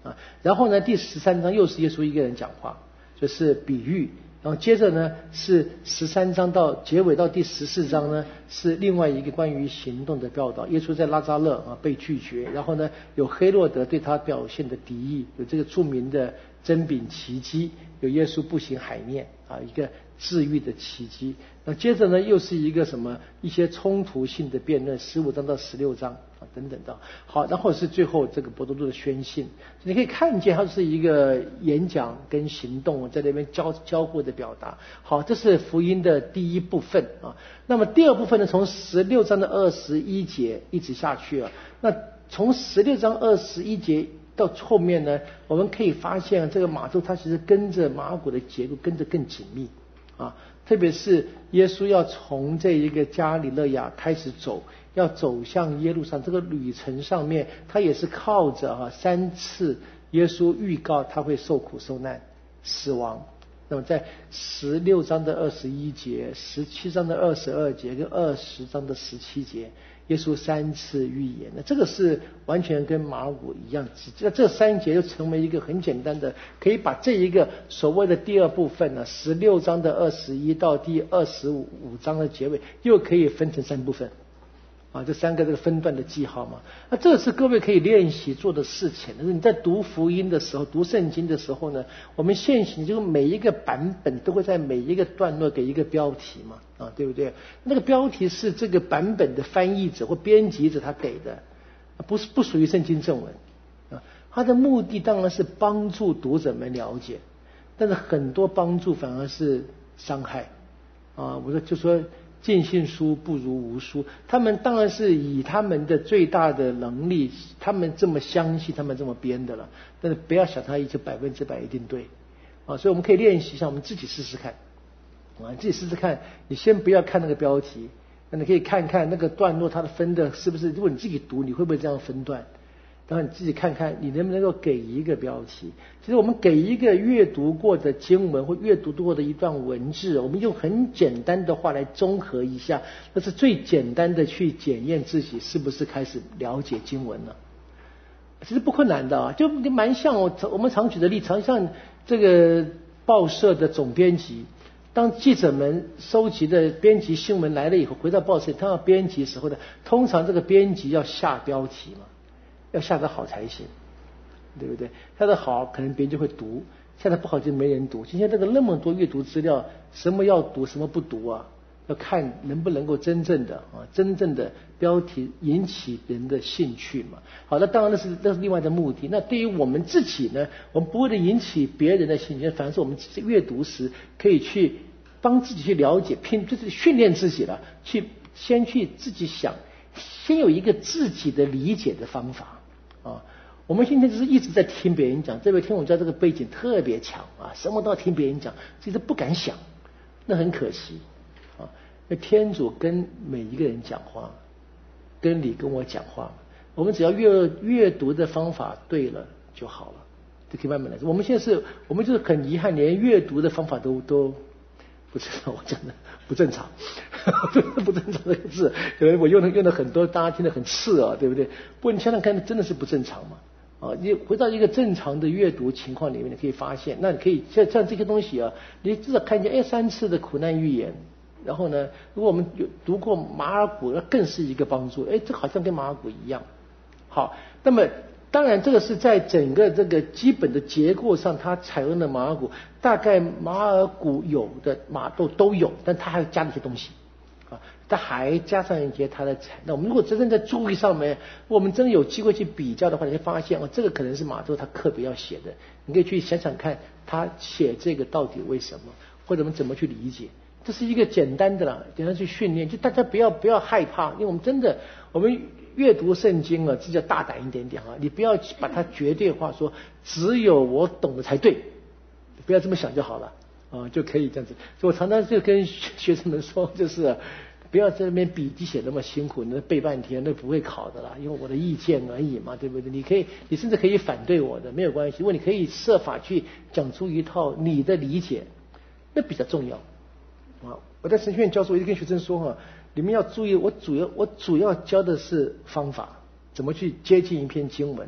啊。然后呢，第13章又是耶稣一个人讲话，就是比喻。然后接着呢是13章到结尾到第14章呢是另外一个关于行动的教导。耶稣在拉扎勒被拒绝，然后呢有黑落德对他表现的敌意，有这个著名的针饼奇迹，有耶稣步行海面一个治愈的奇迹。那接着呢又是一个一些冲突性的辩论，15章到16章等等的。好，然后是最后这个伯多禄的宣信，你可以看见它是一个演讲跟行动在那边交互的表达。好，这是福音的第一部分啊。那么第二部分呢，从16章的21节一直下去那从16章21节到后面呢，我们可以发现这个马窦他其实跟着马尔谷的结构跟着更紧密特别是耶稣要从这一个加里肋亚开始走，要走向耶路撒冷，这个旅程上面他也是靠着3次耶稣预告他会受苦受难死亡。那么在16章的21节、17章的22节跟20章的17节，耶稣3次预言，那这个是完全跟马尔谷一样。这3节就成为一个很简单的，可以把这一个所谓的第二部分呢，16章的21到第25章的结尾，又可以分成3部分这3个这个分段的记号嘛。那这是各位可以练习做的事情。就是你在读福音的时候，读圣经的时候呢，我们现行就是每一个版本都会在每一个段落给一个标题嘛对不对？那个标题是这个版本的翻译者或编辑者他给的，不属于圣经正文他的目的当然是帮助读者们了解，但是很多帮助反而是伤害我就说尽信书不如无书，他们当然是以他们的最大的能力，他们这么相信，他们这么编的了，但是不要想他100%一定对所以我们可以练习一下，我们自己试试看自己试试看。你先不要看那个标题，那你可以看看那个段落它的分的是不是，如果你自己读你会不会这样分段，然后你自己看看你能不能够给一个标题。其实我们给一个阅读过的经文或阅读过的一段文字，我们用很简单的话来综合一下，那是最简单的去检验自己是不是开始了解经文了。其实不困难的就蛮像我们常举的例子，常像这个报社的总编辑，当记者们收集的编辑新闻来了以后，回到报社他要编辑时候呢，通常这个编辑要下标题嘛，要下得好才行，对不对？下得好可能别人就会读，下得不好就没人读。今天这个那么多阅读资料，什么要读什么不读要看能不能够真正的标题引起人的兴趣嘛。好，那当然那是另外的目的。那对于我们自己呢，我们不为了引起别人的兴趣，反而是我们阅读时可以去帮自己去了解，就是训练自己了，先去自己想，先有一个自己的理解的方法我们今天就是一直在听别人讲，这位听我家这个背景特别强什么都要听别人讲，其实不敢想，那很可惜那天主跟每一个人讲话，跟你跟我讲话，我们只要阅读的方法对了就好了，就可以慢慢来。我们就是很遗憾，连阅读的方法都不知道，我讲的不正常不正常这个字可能我用的很多，大家听得很刺对不对？不过你想想看，真的是不正常嘛你回到一个正常的阅读情况里面，你可以发现，那你可以像这些东西你至少看见3次的苦难预言，然后呢，如果我们有读过马尔谷，那更是一个帮助。这好像跟马尔谷一样。好，那么当然这个是在整个这个基本的结构上，它采用的马尔谷，大概马尔谷有的马窦都有，但它还加了一些东西它还加上一些它的那我们如果真正在注意上面，我们真的有机会去比较的话，你会发现这个可能是马窦他特别要写的，你可以去想想看他写这个到底为什么，或者我们怎么去理解。这是一个简单的简单去训练，就大家不要害怕，因为我们真的我们阅读圣经自己要大胆一点点你不要把它绝对化，说只有我懂的才对，不要这么想就好了就可以这样子。所以我常常就跟学生们说，就是不要在那边笔记写那么辛苦，那背半天那不会考的啦，因为我的意见而已嘛，对不对？你甚至可以反对我的，没有关系，因为你可以设法去讲出一套你的理解，那比较重要我在神学院教书，我就跟学生说你们要注意，我主要教的是方法，怎么去接近一篇经文，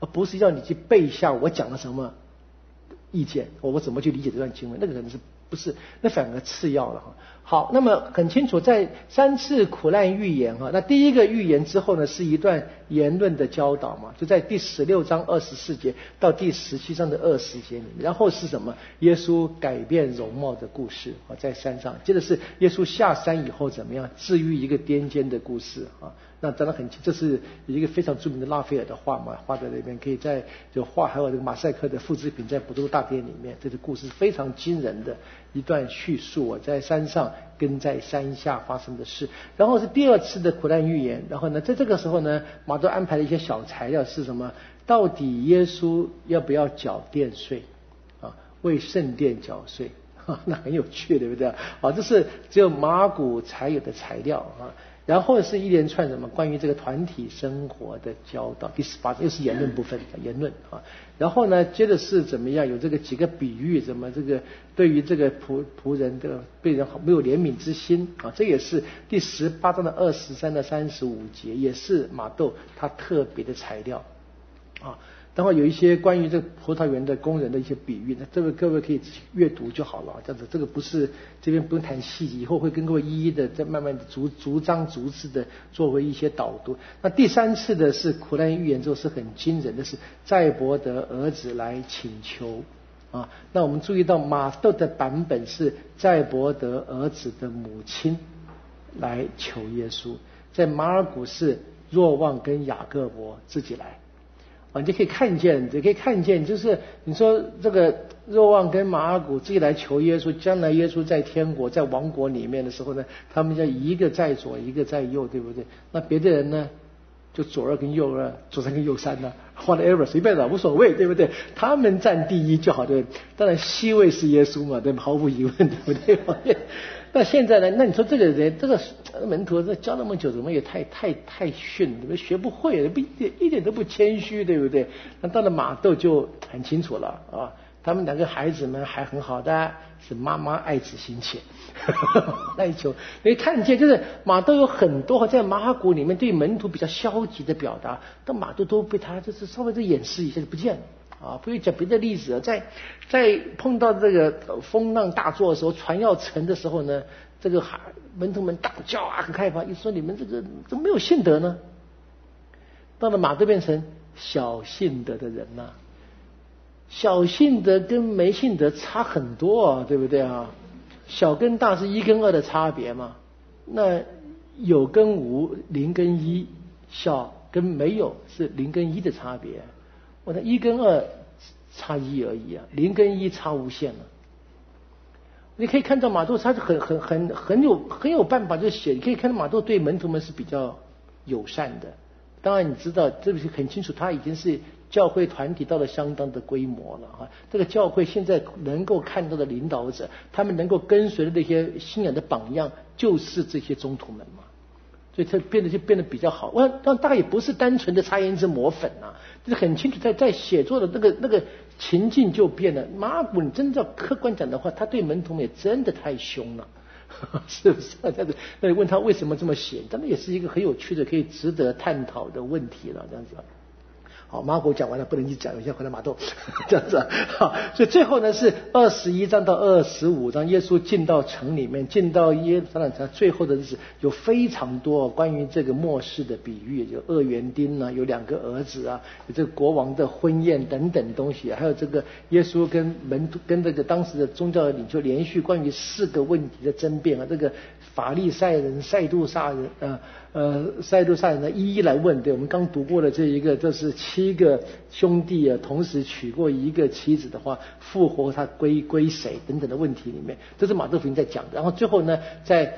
而不是要你去背下我讲了什么意见，我怎么去理解这段经文，那个可能是不是，那反而次要了哈。好，那么很清楚，在3次苦难预言哈，那第一个预言之后呢，是一段言论的教导嘛，就在第16章24节到第17章的20节里面，然后是什么？耶稣改变容貌的故事啊，在山上，接着是耶稣下山以后怎么样治愈一个癫痫的故事啊。那当然很，这是一个非常著名的拉斐尔的画嘛，画在那边，可以在就画，还有这个马赛克的复制品在博多大殿里面，这个故事非常惊人的一段叙述，我在山上跟在山下发生的事。然后是第2次的苦难预言，然后呢，在这个时候呢，马都安排了一些小材料是什么？到底耶稣要不要缴殿税啊？为圣殿缴税，那很有趣，对不对？这是只有马可才有的材料啊。然后是一连串什么关于这个团体生活的教导，第18章又是言论部分，言论啊。然后呢，接着是怎么样有这个几个比喻，怎么这个对于这个仆人的对人好没有怜悯之心啊，这也是第18章的23到35节，也是马窦他特别的材料啊。然后有一些关于这个葡萄园的工人的一些比喻，那这个各位可以阅读就好了，这样子，这个不是这边不用谈细节，以后会跟各位一一的再慢慢的逐章逐字的作为一些导读。那第3次的是苦难预言之后是很惊人的，是载伯德儿子来请求啊。那我们注意到马窦的版本是载伯德儿子的母亲来求耶稣，在马尔谷是若望跟雅各伯自己来。你就可以看见，就是你说这个若望跟马尔谷自己来求耶稣，将来耶稣在天国在王国里面的时候呢，他们要一个在左一个在右，对不对？那别的人呢，就左2跟右2，左3跟右3呢，whatever 随便了，无所谓，对不对？他们占第一就好，对不对？当然C位是耶稣嘛，对，毫无疑问，对不对？那现在呢？那你说这个人，这个门徒这教那么久，怎么也太逊，怎么学不会？一点都不谦虚，对不对？那到了马窦就很清楚了啊，他们2个孩子们还很好的，是妈妈爱子心切，那一求你看见，就是马窦有很多在马可里面对门徒比较消极的表达，但马窦都被他就是稍微的掩饰一下就不见了。不会讲别的例子，在碰到这个风浪大作的时候，船要沉的时候呢，这个门徒们大叫啊，很害怕，一说你们这个怎么没有信德呢？到了马窦变成小信德的人呐，小信德跟没信德差很多啊，对不对啊？小跟大是1跟2的差别嘛，那有跟无，0跟1，小跟没有是0跟1的差别。我的1跟2差1而已啊，0跟1差无限了。你可以看到马窦他是很有办法就写，你可以看到马窦对门徒们是比较友善的。当然你知道这个很清楚，他已经是教会团体到了相当的规模了啊。这个教会现在能够看到的领导者，他们能够跟随的那些信仰的榜样，就是这些宗徒们嘛。所以它变得比较好。但大概也不是单纯的擦胭脂抹粉啊，就是很清楚在写作的那个情境就变了。马可你真的要客观讲的话，他对门徒们也真的太凶了，是不是？那你问他为什么这么写，当然也是一个很有趣的、可以值得探讨的问题了，这样子。好，马可讲完了，不能一直讲，现在回来马窦这样子。好，所以最后呢是21章到25章，耶稣进到城里面，进到耶路撒冷城，最后的日子有非常多关于这个末世的比喻，有2园丁啊，有2个儿子啊，有这个国王的婚宴等等东西，还有这个耶稣跟门徒跟这个当时的宗教领袖连续关于4个问题的争辩啊，这个法利赛人、赛杜撒人赛杜撒人呢一一来问。对，我们刚读过的这一个，这是7个兄弟啊，同时娶过1个妻子的话，复活他归谁等等的问题里面，这是马窦福音在讲的。然后最后呢，在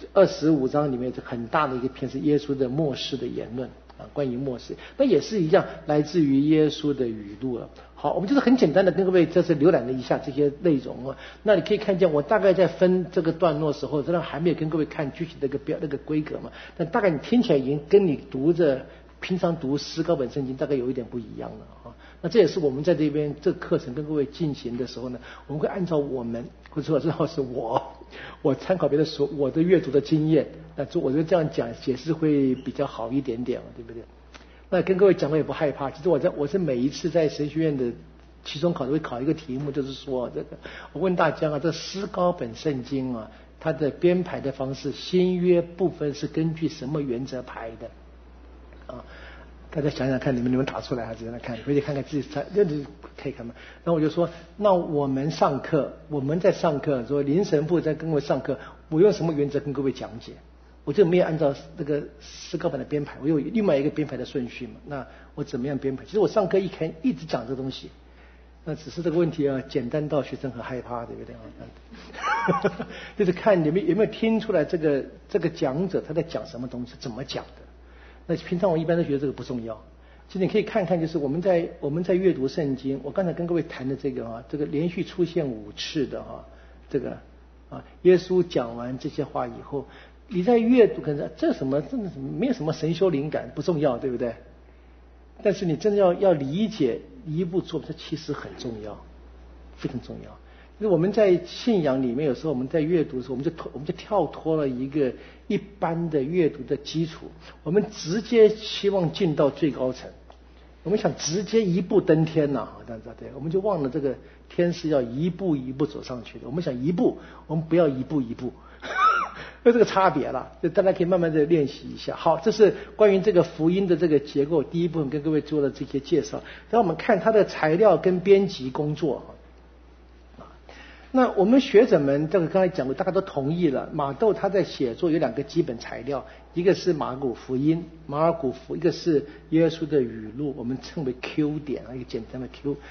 25章里面，很大的一个篇是耶稣的末世的言论啊，关于末世，那也是一样来自于耶稣的语录了。好，我们就是很简单的跟各位这次浏览了一下这些内容啊。那你可以看见，我大概在分这个段落的时候，当然还没有跟各位看具体的那个规格嘛，但大概你听起来已经跟你平常读诗高本圣经大概有一点不一样了啊。那这也是我们在这边这个课程跟各位进行的时候呢，我们会按照或者说至少是我参考别的书，我的阅读的经验，那我觉得这样讲解释会比较好一点点，对不对？ 那跟各位讲我也不害怕。其实我是每一次在神学院的期中考都会考一个题目，就是说这个我问大家啊，这诗高本圣经啊，它的编排的方式，新约部分是根据什么原则排的啊？大家想想看，你们打出来还是来看，回去看看自己可以看吗？然后我就说，那我们在上课，说林神父在跟各位上课，我用什么原则跟各位讲解？我就没有按照这个诗高本的编排，我有另外一个编排的顺序嘛。那我怎么样编排？其实我上课一直讲这个东西，那只是这个问题啊，简单到学生很害怕，对不对啊？就是看你们有没有听出来这个讲者他在讲什么东西，怎么讲的。那平常我一般都觉得这个不重要。其实你可以看看，就是我们在阅读圣经，我刚才跟各位谈的这个啊，这个连续出现5次的啊，这个啊，耶稣讲完这些话以后，你在阅读，可能这什么真的没有什么神修灵感，不重要，对不对？但是你真的要理解一步做，这其实很重要，非常重要。因为我们在信仰里面，有时候我们在阅读的时候，我们就跳脱了一个一般的阅读的基础，我们直接希望进到最高层，我们想直接一步登天呐，对，我们就忘了这个天是要一步一步走上去的。我们想一步，我们不要一步一步，有这个差别了，就大家可以慢慢的练习一下。好，这是关于这个福音的这个结构，第一部分跟各位做了这些介绍。然后我们看它的材料跟编辑工作。那我们学者们这个刚才讲过，大家都同意了。马窦他在写作有2个基本材料，一个是马尔谷福音，一个是耶稣的语录，我们称为 Q 点啊，一个简单的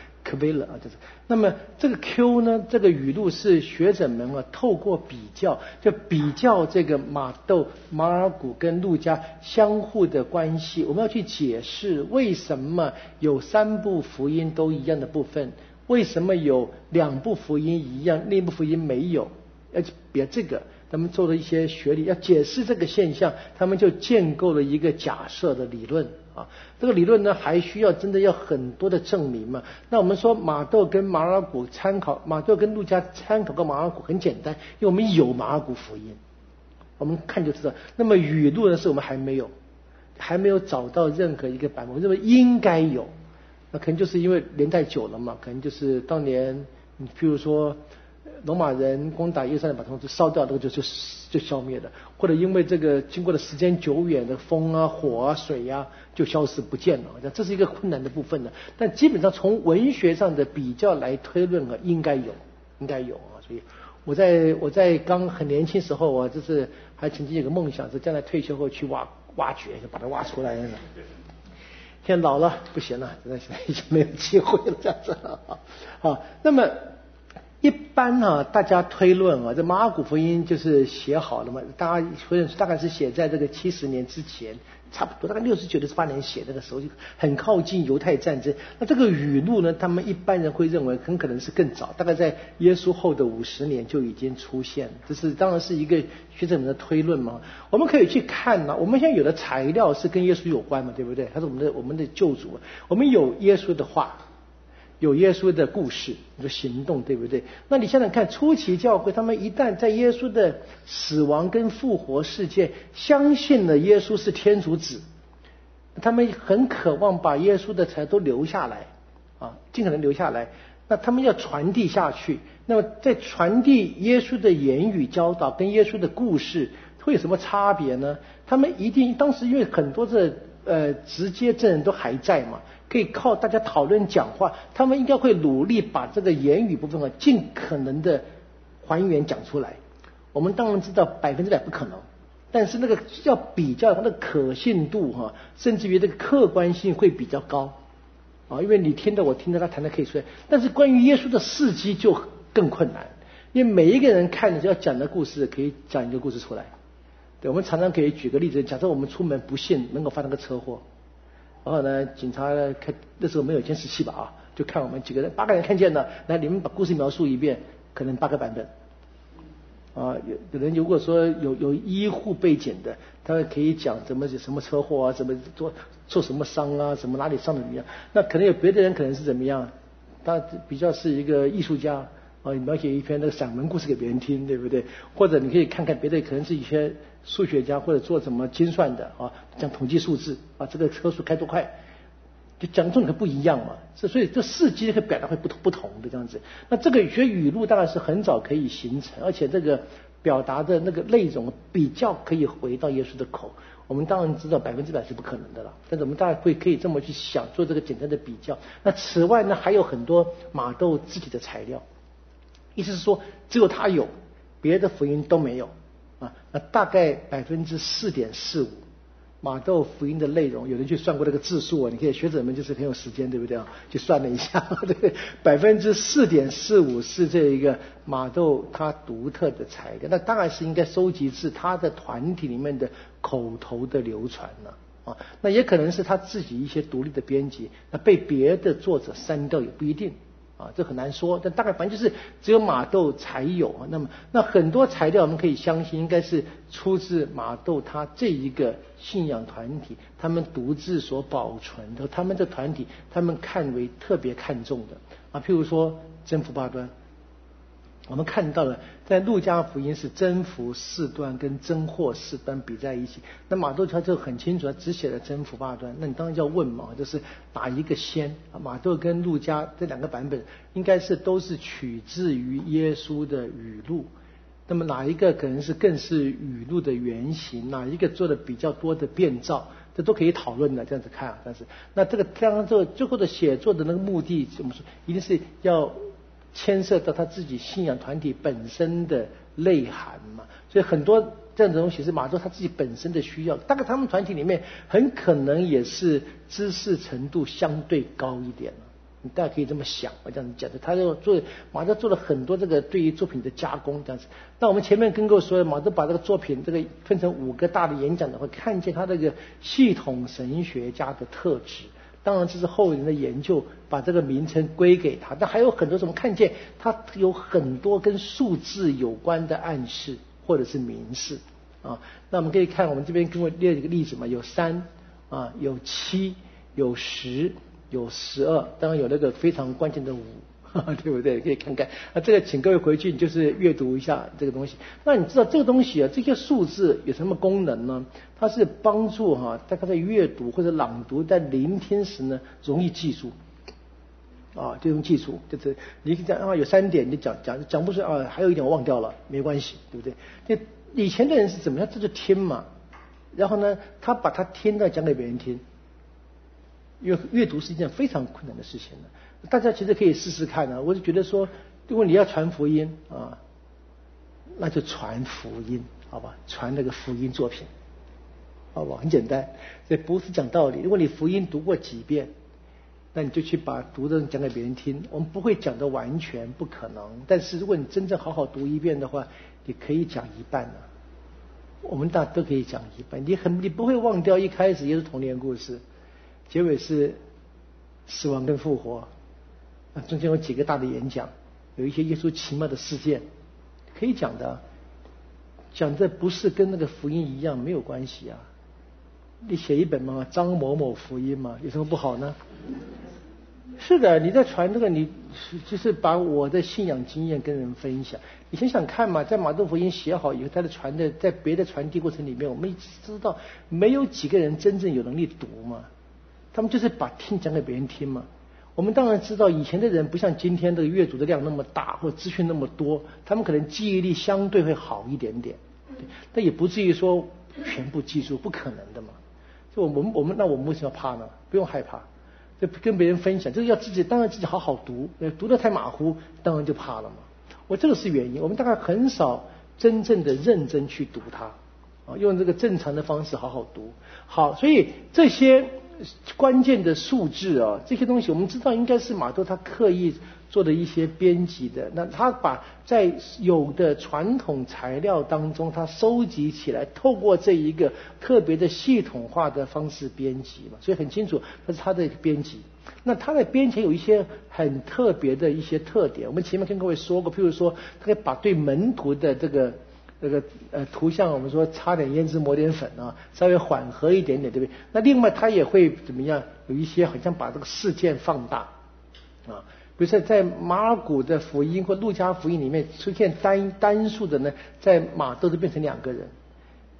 Q 了啊，就是。那么这个 Q 呢，这个语录是学者们啊透过比较这个马窦、马尔谷跟路加相互的关系，我们要去解释为什么有3部福音都一样的部分。为什么有2部福音一样，另一部福音没有？别这个，他们做了一些学理，要解释这个现象，他们就建构了一个假设的理论啊。这个理论呢，还需要真的要很多的证明嘛。那我们说马窦跟马尔谷马窦跟路加参考过马尔谷，很简单，因为我们有马尔谷福音，我们看就知道。那么语录呢，是我们还没有找到任何一个版本，我认为应该有。那可能就是因为年代久了嘛，可能就是当年，譬如说罗马人攻打耶路撒冷，把它烧掉，那个就消灭了，或者因为这个经过的时间久远的风啊、火啊、水啊，就消失不见了。这是一个困难的部分的，但基本上从文学上的比较来推论啊，应该有啊。所以我在刚很年轻时候啊，就是还曾经有个梦想，是将来退休后去挖掘，就把它挖出来了。现在老了不行了，真的是已经没有机会了，这样子啊。那么一般啊，大家推论啊，这马尔谷福音就是写好了嘛，大家大概是写在这个70年之前，差不多大概69、68年写，那个时候就很靠近犹太战争。那这个语录呢，他们一般人会认为很可能是更早，大概在耶稣后的50年就已经出现。这是当然是一个学者们的推论嘛。我们可以去看呢，我们现在有的材料是跟耶稣有关嘛，对不对？他是我们的救主，我们有耶稣的话。有耶稣的故事，你说行动，对不对？那你想想看，初期教会他们一旦在耶稣的死亡跟复活事件相信了耶稣是天主子，他们很渴望把耶稣的材都留下来啊，尽可能留下来。那他们要传递下去，那么在传递耶稣的言语教导跟耶稣的故事会有什么差别呢？他们一定当时因为很多的直接证人都还在嘛，可以靠大家讨论讲话，他们应该会努力把这个言语部分尽可能的还原讲出来。我们当然知道100%不可能，但是那个要比较它的可信度甚至于这个客观性会比较高啊，因为你听的我听的他谈的可以出来，但是关于耶稣的事迹就更困难，因为每一个人看着要讲的故事可以讲一个故事出来。对，我们常常可以举个例子，假设我们出门不幸能够发生个车祸，然后呢，警察看那时候没有监视器吧就看我们几个人8个人看见了，来你们把故事描述一遍，可能8个版本啊。有人如果说有医护背景的，他可以讲什么车祸啊，怎么做什么伤啊，什么哪里伤的怎么样。那可能有别的人可能是怎么样，他比较是一个艺术家描写一篇那个散文故事给别人听，对不对？或者你可以看看别的，可能是一些数学家或者做什么精算的啊，讲统计数字啊，这个车速开多快，就讲重点不一样嘛。所以这事迹会表达会不同的这样子。那这个学语录当然是很早可以形成，而且这个表达的那个内容比较可以回到耶稣的口。我们当然知道100%是不可能的了，但是我们大概可以这么去想，做这个简单的比较。那此外呢，还有很多马窦自己的材料，意思是说只有他有，别的福音都没有啊。那大概4.45%马窦福音的内容，有人去算过这个字数啊，你看学者们就是很有时间，对不对啊？去算了一下，对，4.45%是这一个马窦他独特的材料，那当然是应该收集自他的团体里面的口头的流传了啊。那也可能是他自己一些独立的编辑，那被别的作者删掉也不一定。这很难说，但大概反正就是只有马窦才有啊。那很多材料我们可以相信，应该是出自马窦他这一个信仰团体，他们独自所保存的，他们的团体他们看为特别看重的啊。譬如说真福八端，我们看到了在路加福音是真福四端跟真祸四端比在一起，那马窦他就很清楚，他只写了真福八端。那你当然要问嘛，就是哪一个先？马窦跟路加这两个版本应该是都是取自于耶稣的语录，那么哪一个可能是更是语录的原型？哪一个做的比较多的变造？这都可以讨论的，这样子看啊。但是那这个刚刚最后的写作的那个目的怎么说？一定是要牵涉到他自己信仰团体本身的内涵嘛，所以很多这样的东西是马窦他自己本身的需要，大概他们团体里面很可能也是知识程度相对高一点了，你大家可以这么想，我这样子讲的，他就马窦做了很多这个对于作品的加工这样子。那我们前面跟各位说，马窦把这个作品这个分成5个大的演讲的话，看见他这个系统神学家的特质。当然这是后人的研究把这个名称归给他，但还有很多什么看见他有很多跟数字有关的暗示或者是明示啊。那我们可以看我们这边跟我列一个例子嘛，有3啊，有7，有10，有12，当然有那个非常关键的5，对不对？可以看看那这个请各位回去就是阅读一下这个东西。那你知道这个东西啊，这些数字有什么功能呢？它是帮助大家在阅读或者朗读在聆听时呢容易记住啊，就容易记住，就是你讲有3点你讲不出啊，还有1点我忘掉了，没关系，对不对？就以前的人是怎么样，这就听嘛，然后呢他把他听的讲给别人听，因为阅读是一件非常困难的事情的，大家其实可以试试看啊。我就觉得说，如果你要传福音啊，那就传福音，好吧？传那个福音作品，好吧？很简单，这不是讲道理。如果你福音读过几遍，那你就去把读的讲给别人听。我们不会讲的完全不可能，但是如果你真正好好读一遍的话，你可以讲一半了。我们大家都可以讲一半，你不会忘掉一开始也是童年故事。结尾是死亡跟复活，中间有几个大的演讲，有一些耶稣奇妙的事件可以讲的，讲的不是跟那个福音一样没有关系啊。你写一本嘛，张某某福音嘛，有什么不好呢？是的，你在传这个，你就是把我的信仰经验跟人分享。你想想看嘛，在马窦福音写好以后，他的传的在别的传递过程里面，我们知道没有几个人真正有能力读嘛。他们就是把讲给别人听嘛。我们当然知道以前的人不像今天这个阅读的量那么大或资讯那么多，他们可能记忆力相对会好一点点，但也不至于说全部记住，不可能的嘛。就我们为什么要怕呢？不用害怕，就跟别人分享，就是要当然自己好好读，读得太马虎，当然就怕了嘛。这个是原因，我们大概很少真正的认真去读它用这个正常的方式好好读。好，所以这些关键的数字这些东西我们知道应该是马窦他刻意做的一些编辑的，那他把在有的传统材料当中他收集起来，透过这一个特别的系统化的方式编辑嘛，所以很清楚这是他的编辑。那他的编辑有一些很特别的一些特点，我们前面跟各位说过，譬如说他可以把对门徒的这个图像，我们说擦点胭脂抹点粉稍微缓和一点点，对不对？那另外他也会怎么样？有一些好像把这个事件放大比如说在马尔谷的福音或路加福音里面出现单数的呢，在马窦就变成2个人，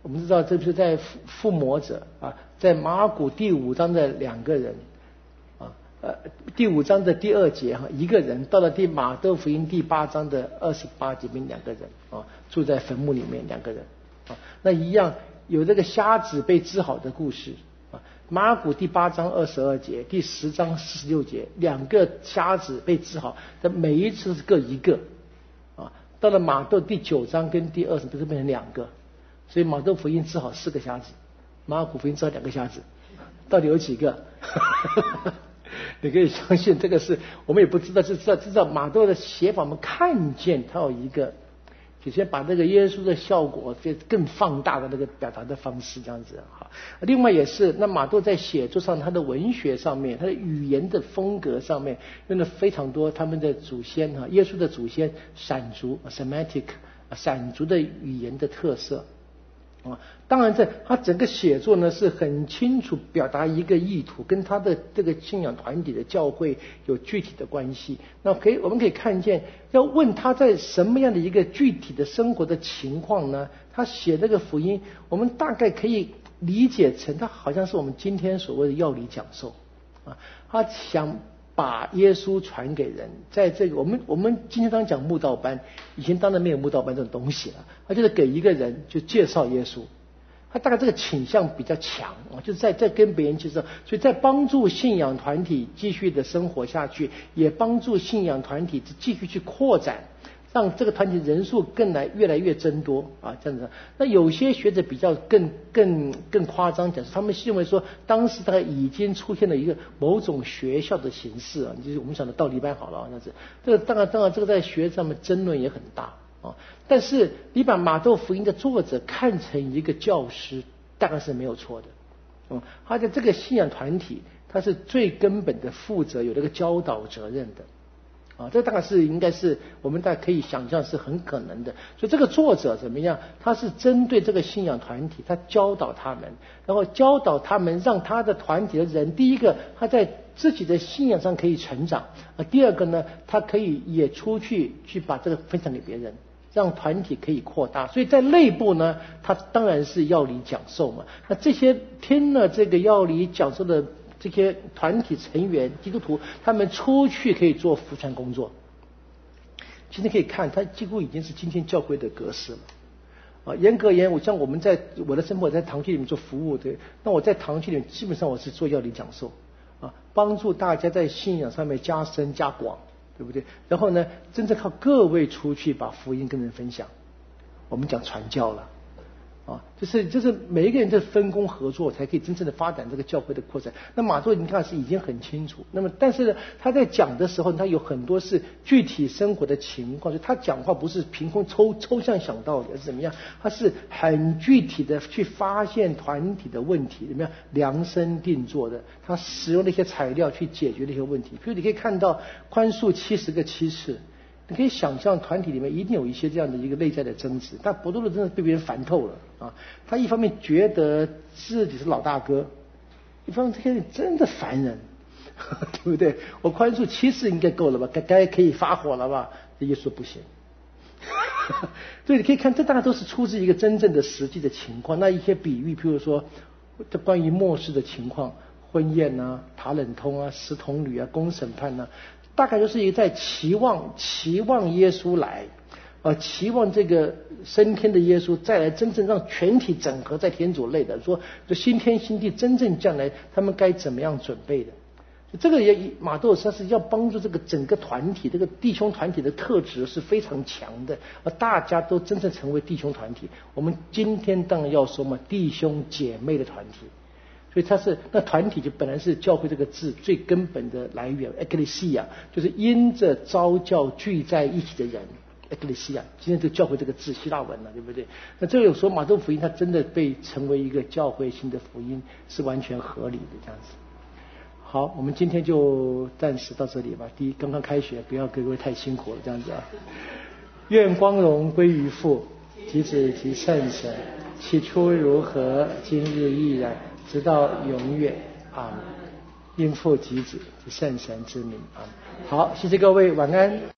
我们知道这是在附魔者啊，在马可第5章的2个人啊，第5章的第2节哈1个人，到了马窦福音第8章的28节里面2个人啊，住在坟墓里面2个人啊，那一样有这个瞎子被治好的故事啊，马可第8章22节，第10章46节，2个瞎子被治好，但每一次是各1个啊，到了马窦第9章跟第20都是变成2个。所以马窦福音治好4个瞎子，马可福音治好2个瞎子，到底有几个？你可以相信这个是我们也不知道，知道马窦的写法，我们看见他有一个，首先把这个耶稣的效果更放大的那个表达的方式，这样子哈。另外也是，那马窦在写作上，他的文学上面，他的语言的风格上面用了非常多他们的祖先哈，耶稣的祖先闪族 Semitic 闪族的语言的特色。啊，当然他整个写作呢是很清楚表达一个意图，跟他的这个信仰团体的教会有具体的关系。那我们可以看见，要问他在什么样的一个具体的生活的情况呢？他写这个福音，我们大概可以理解成他好像是我们今天所谓的要理讲授啊，他想把耶稣传给人。在这个我们今天当讲慕道班，以前当然没有慕道班这种东西了，他就是给一个人就介绍耶稣，他大概这个倾向比较强啊，就是在跟别人介绍，所以在帮助信仰团体继续的生活下去，也帮助信仰团体继续去扩展，让这个团体人数越来越增多啊，这样子。那有些学者比较更夸张讲，他们认为说，当时大概已经出现了一个某种学校的形式啊，就是我们讲的道理班好了，那是这个当然这个在学上面争论也很大啊。但是你把马窦福音的作者看成一个教师，大概是没有错的。他在这个信仰团体，他是最根本的负责，有这个教导责任的。啊，这当然是应该是我们大家可以想象是很可能的。所以这个作者怎么样？他是针对这个信仰团体，他教导他们，然后教导他们，让他的团体的人，第一个他在自己的信仰上可以成长啊，第二个呢，他可以也出去把这个分享给别人，让团体可以扩大。所以在内部呢，他当然是要理讲授嘛。那这些听了这个要理讲授的这些团体成员基督徒，他们出去可以做福传工作。其实可以看，他几乎已经是今天教会的格式了啊。严格言，像我们在我的生活在堂区里面做服务的，那我在堂区里面基本上我是做要理讲授啊，帮助大家在信仰上面加深加广，对不对？然后呢，真正靠各位出去把福音跟人分享，我们讲传教了。啊，就是每一个人的分工合作，才可以真正的发展这个教会的扩展。那马窦你看是已经很清楚，那么但是呢，他在讲的时候，他有很多是具体生活的情况，所以他讲话不是凭空抽象想到的，是怎么样？他是很具体的去发现团体的问题，怎么样量身定做的，他使用那些材料去解决那些问题。比如你可以看到宽恕70个7次。你可以想象团体里面一定有一些这样的一个内在的争执，但伯多禄真的被别人烦透了啊！他一方面觉得自己是老大哥，一方面这些人真的烦人，对不对？我宽恕7次应该够了吧？该可以发火了吧？耶稣不行。所以你可以看，这大概都是出自一个真正的实际的情况。那一些比喻，譬如说关于末世的情况，婚宴啊、塔冷通啊、十童女啊、公审判啊，大概就是一个在期望耶稣来，期望这个升天的耶稣再来，真正让全体整合在天主内的，说这新天新地真正将来，他们该怎么样准备的？这个也马窦他是要帮助这个整个团体，这个弟兄团体的特质是非常强的，而大家都真正成为弟兄团体。我们今天当然要说嘛，弟兄姐妹的团体。所以它是那团体就本来是教会这个字最根本的来源 ，ekklesia 就是因着召教聚在一起的人 ，ekklesia 今天这教会这个字希腊文了，对不对？那这个有时候马窦福音它真的被成为一个教会性的福音是完全合理的这样子。好，我们今天就暂时到这里吧。第一，刚刚开学，不要各位太辛苦了这样子啊。愿光荣归于父及子及圣神，起初如何，今日亦然。直到永远啊！因父及子及圣神之名啊！好，谢谢各位，晚安。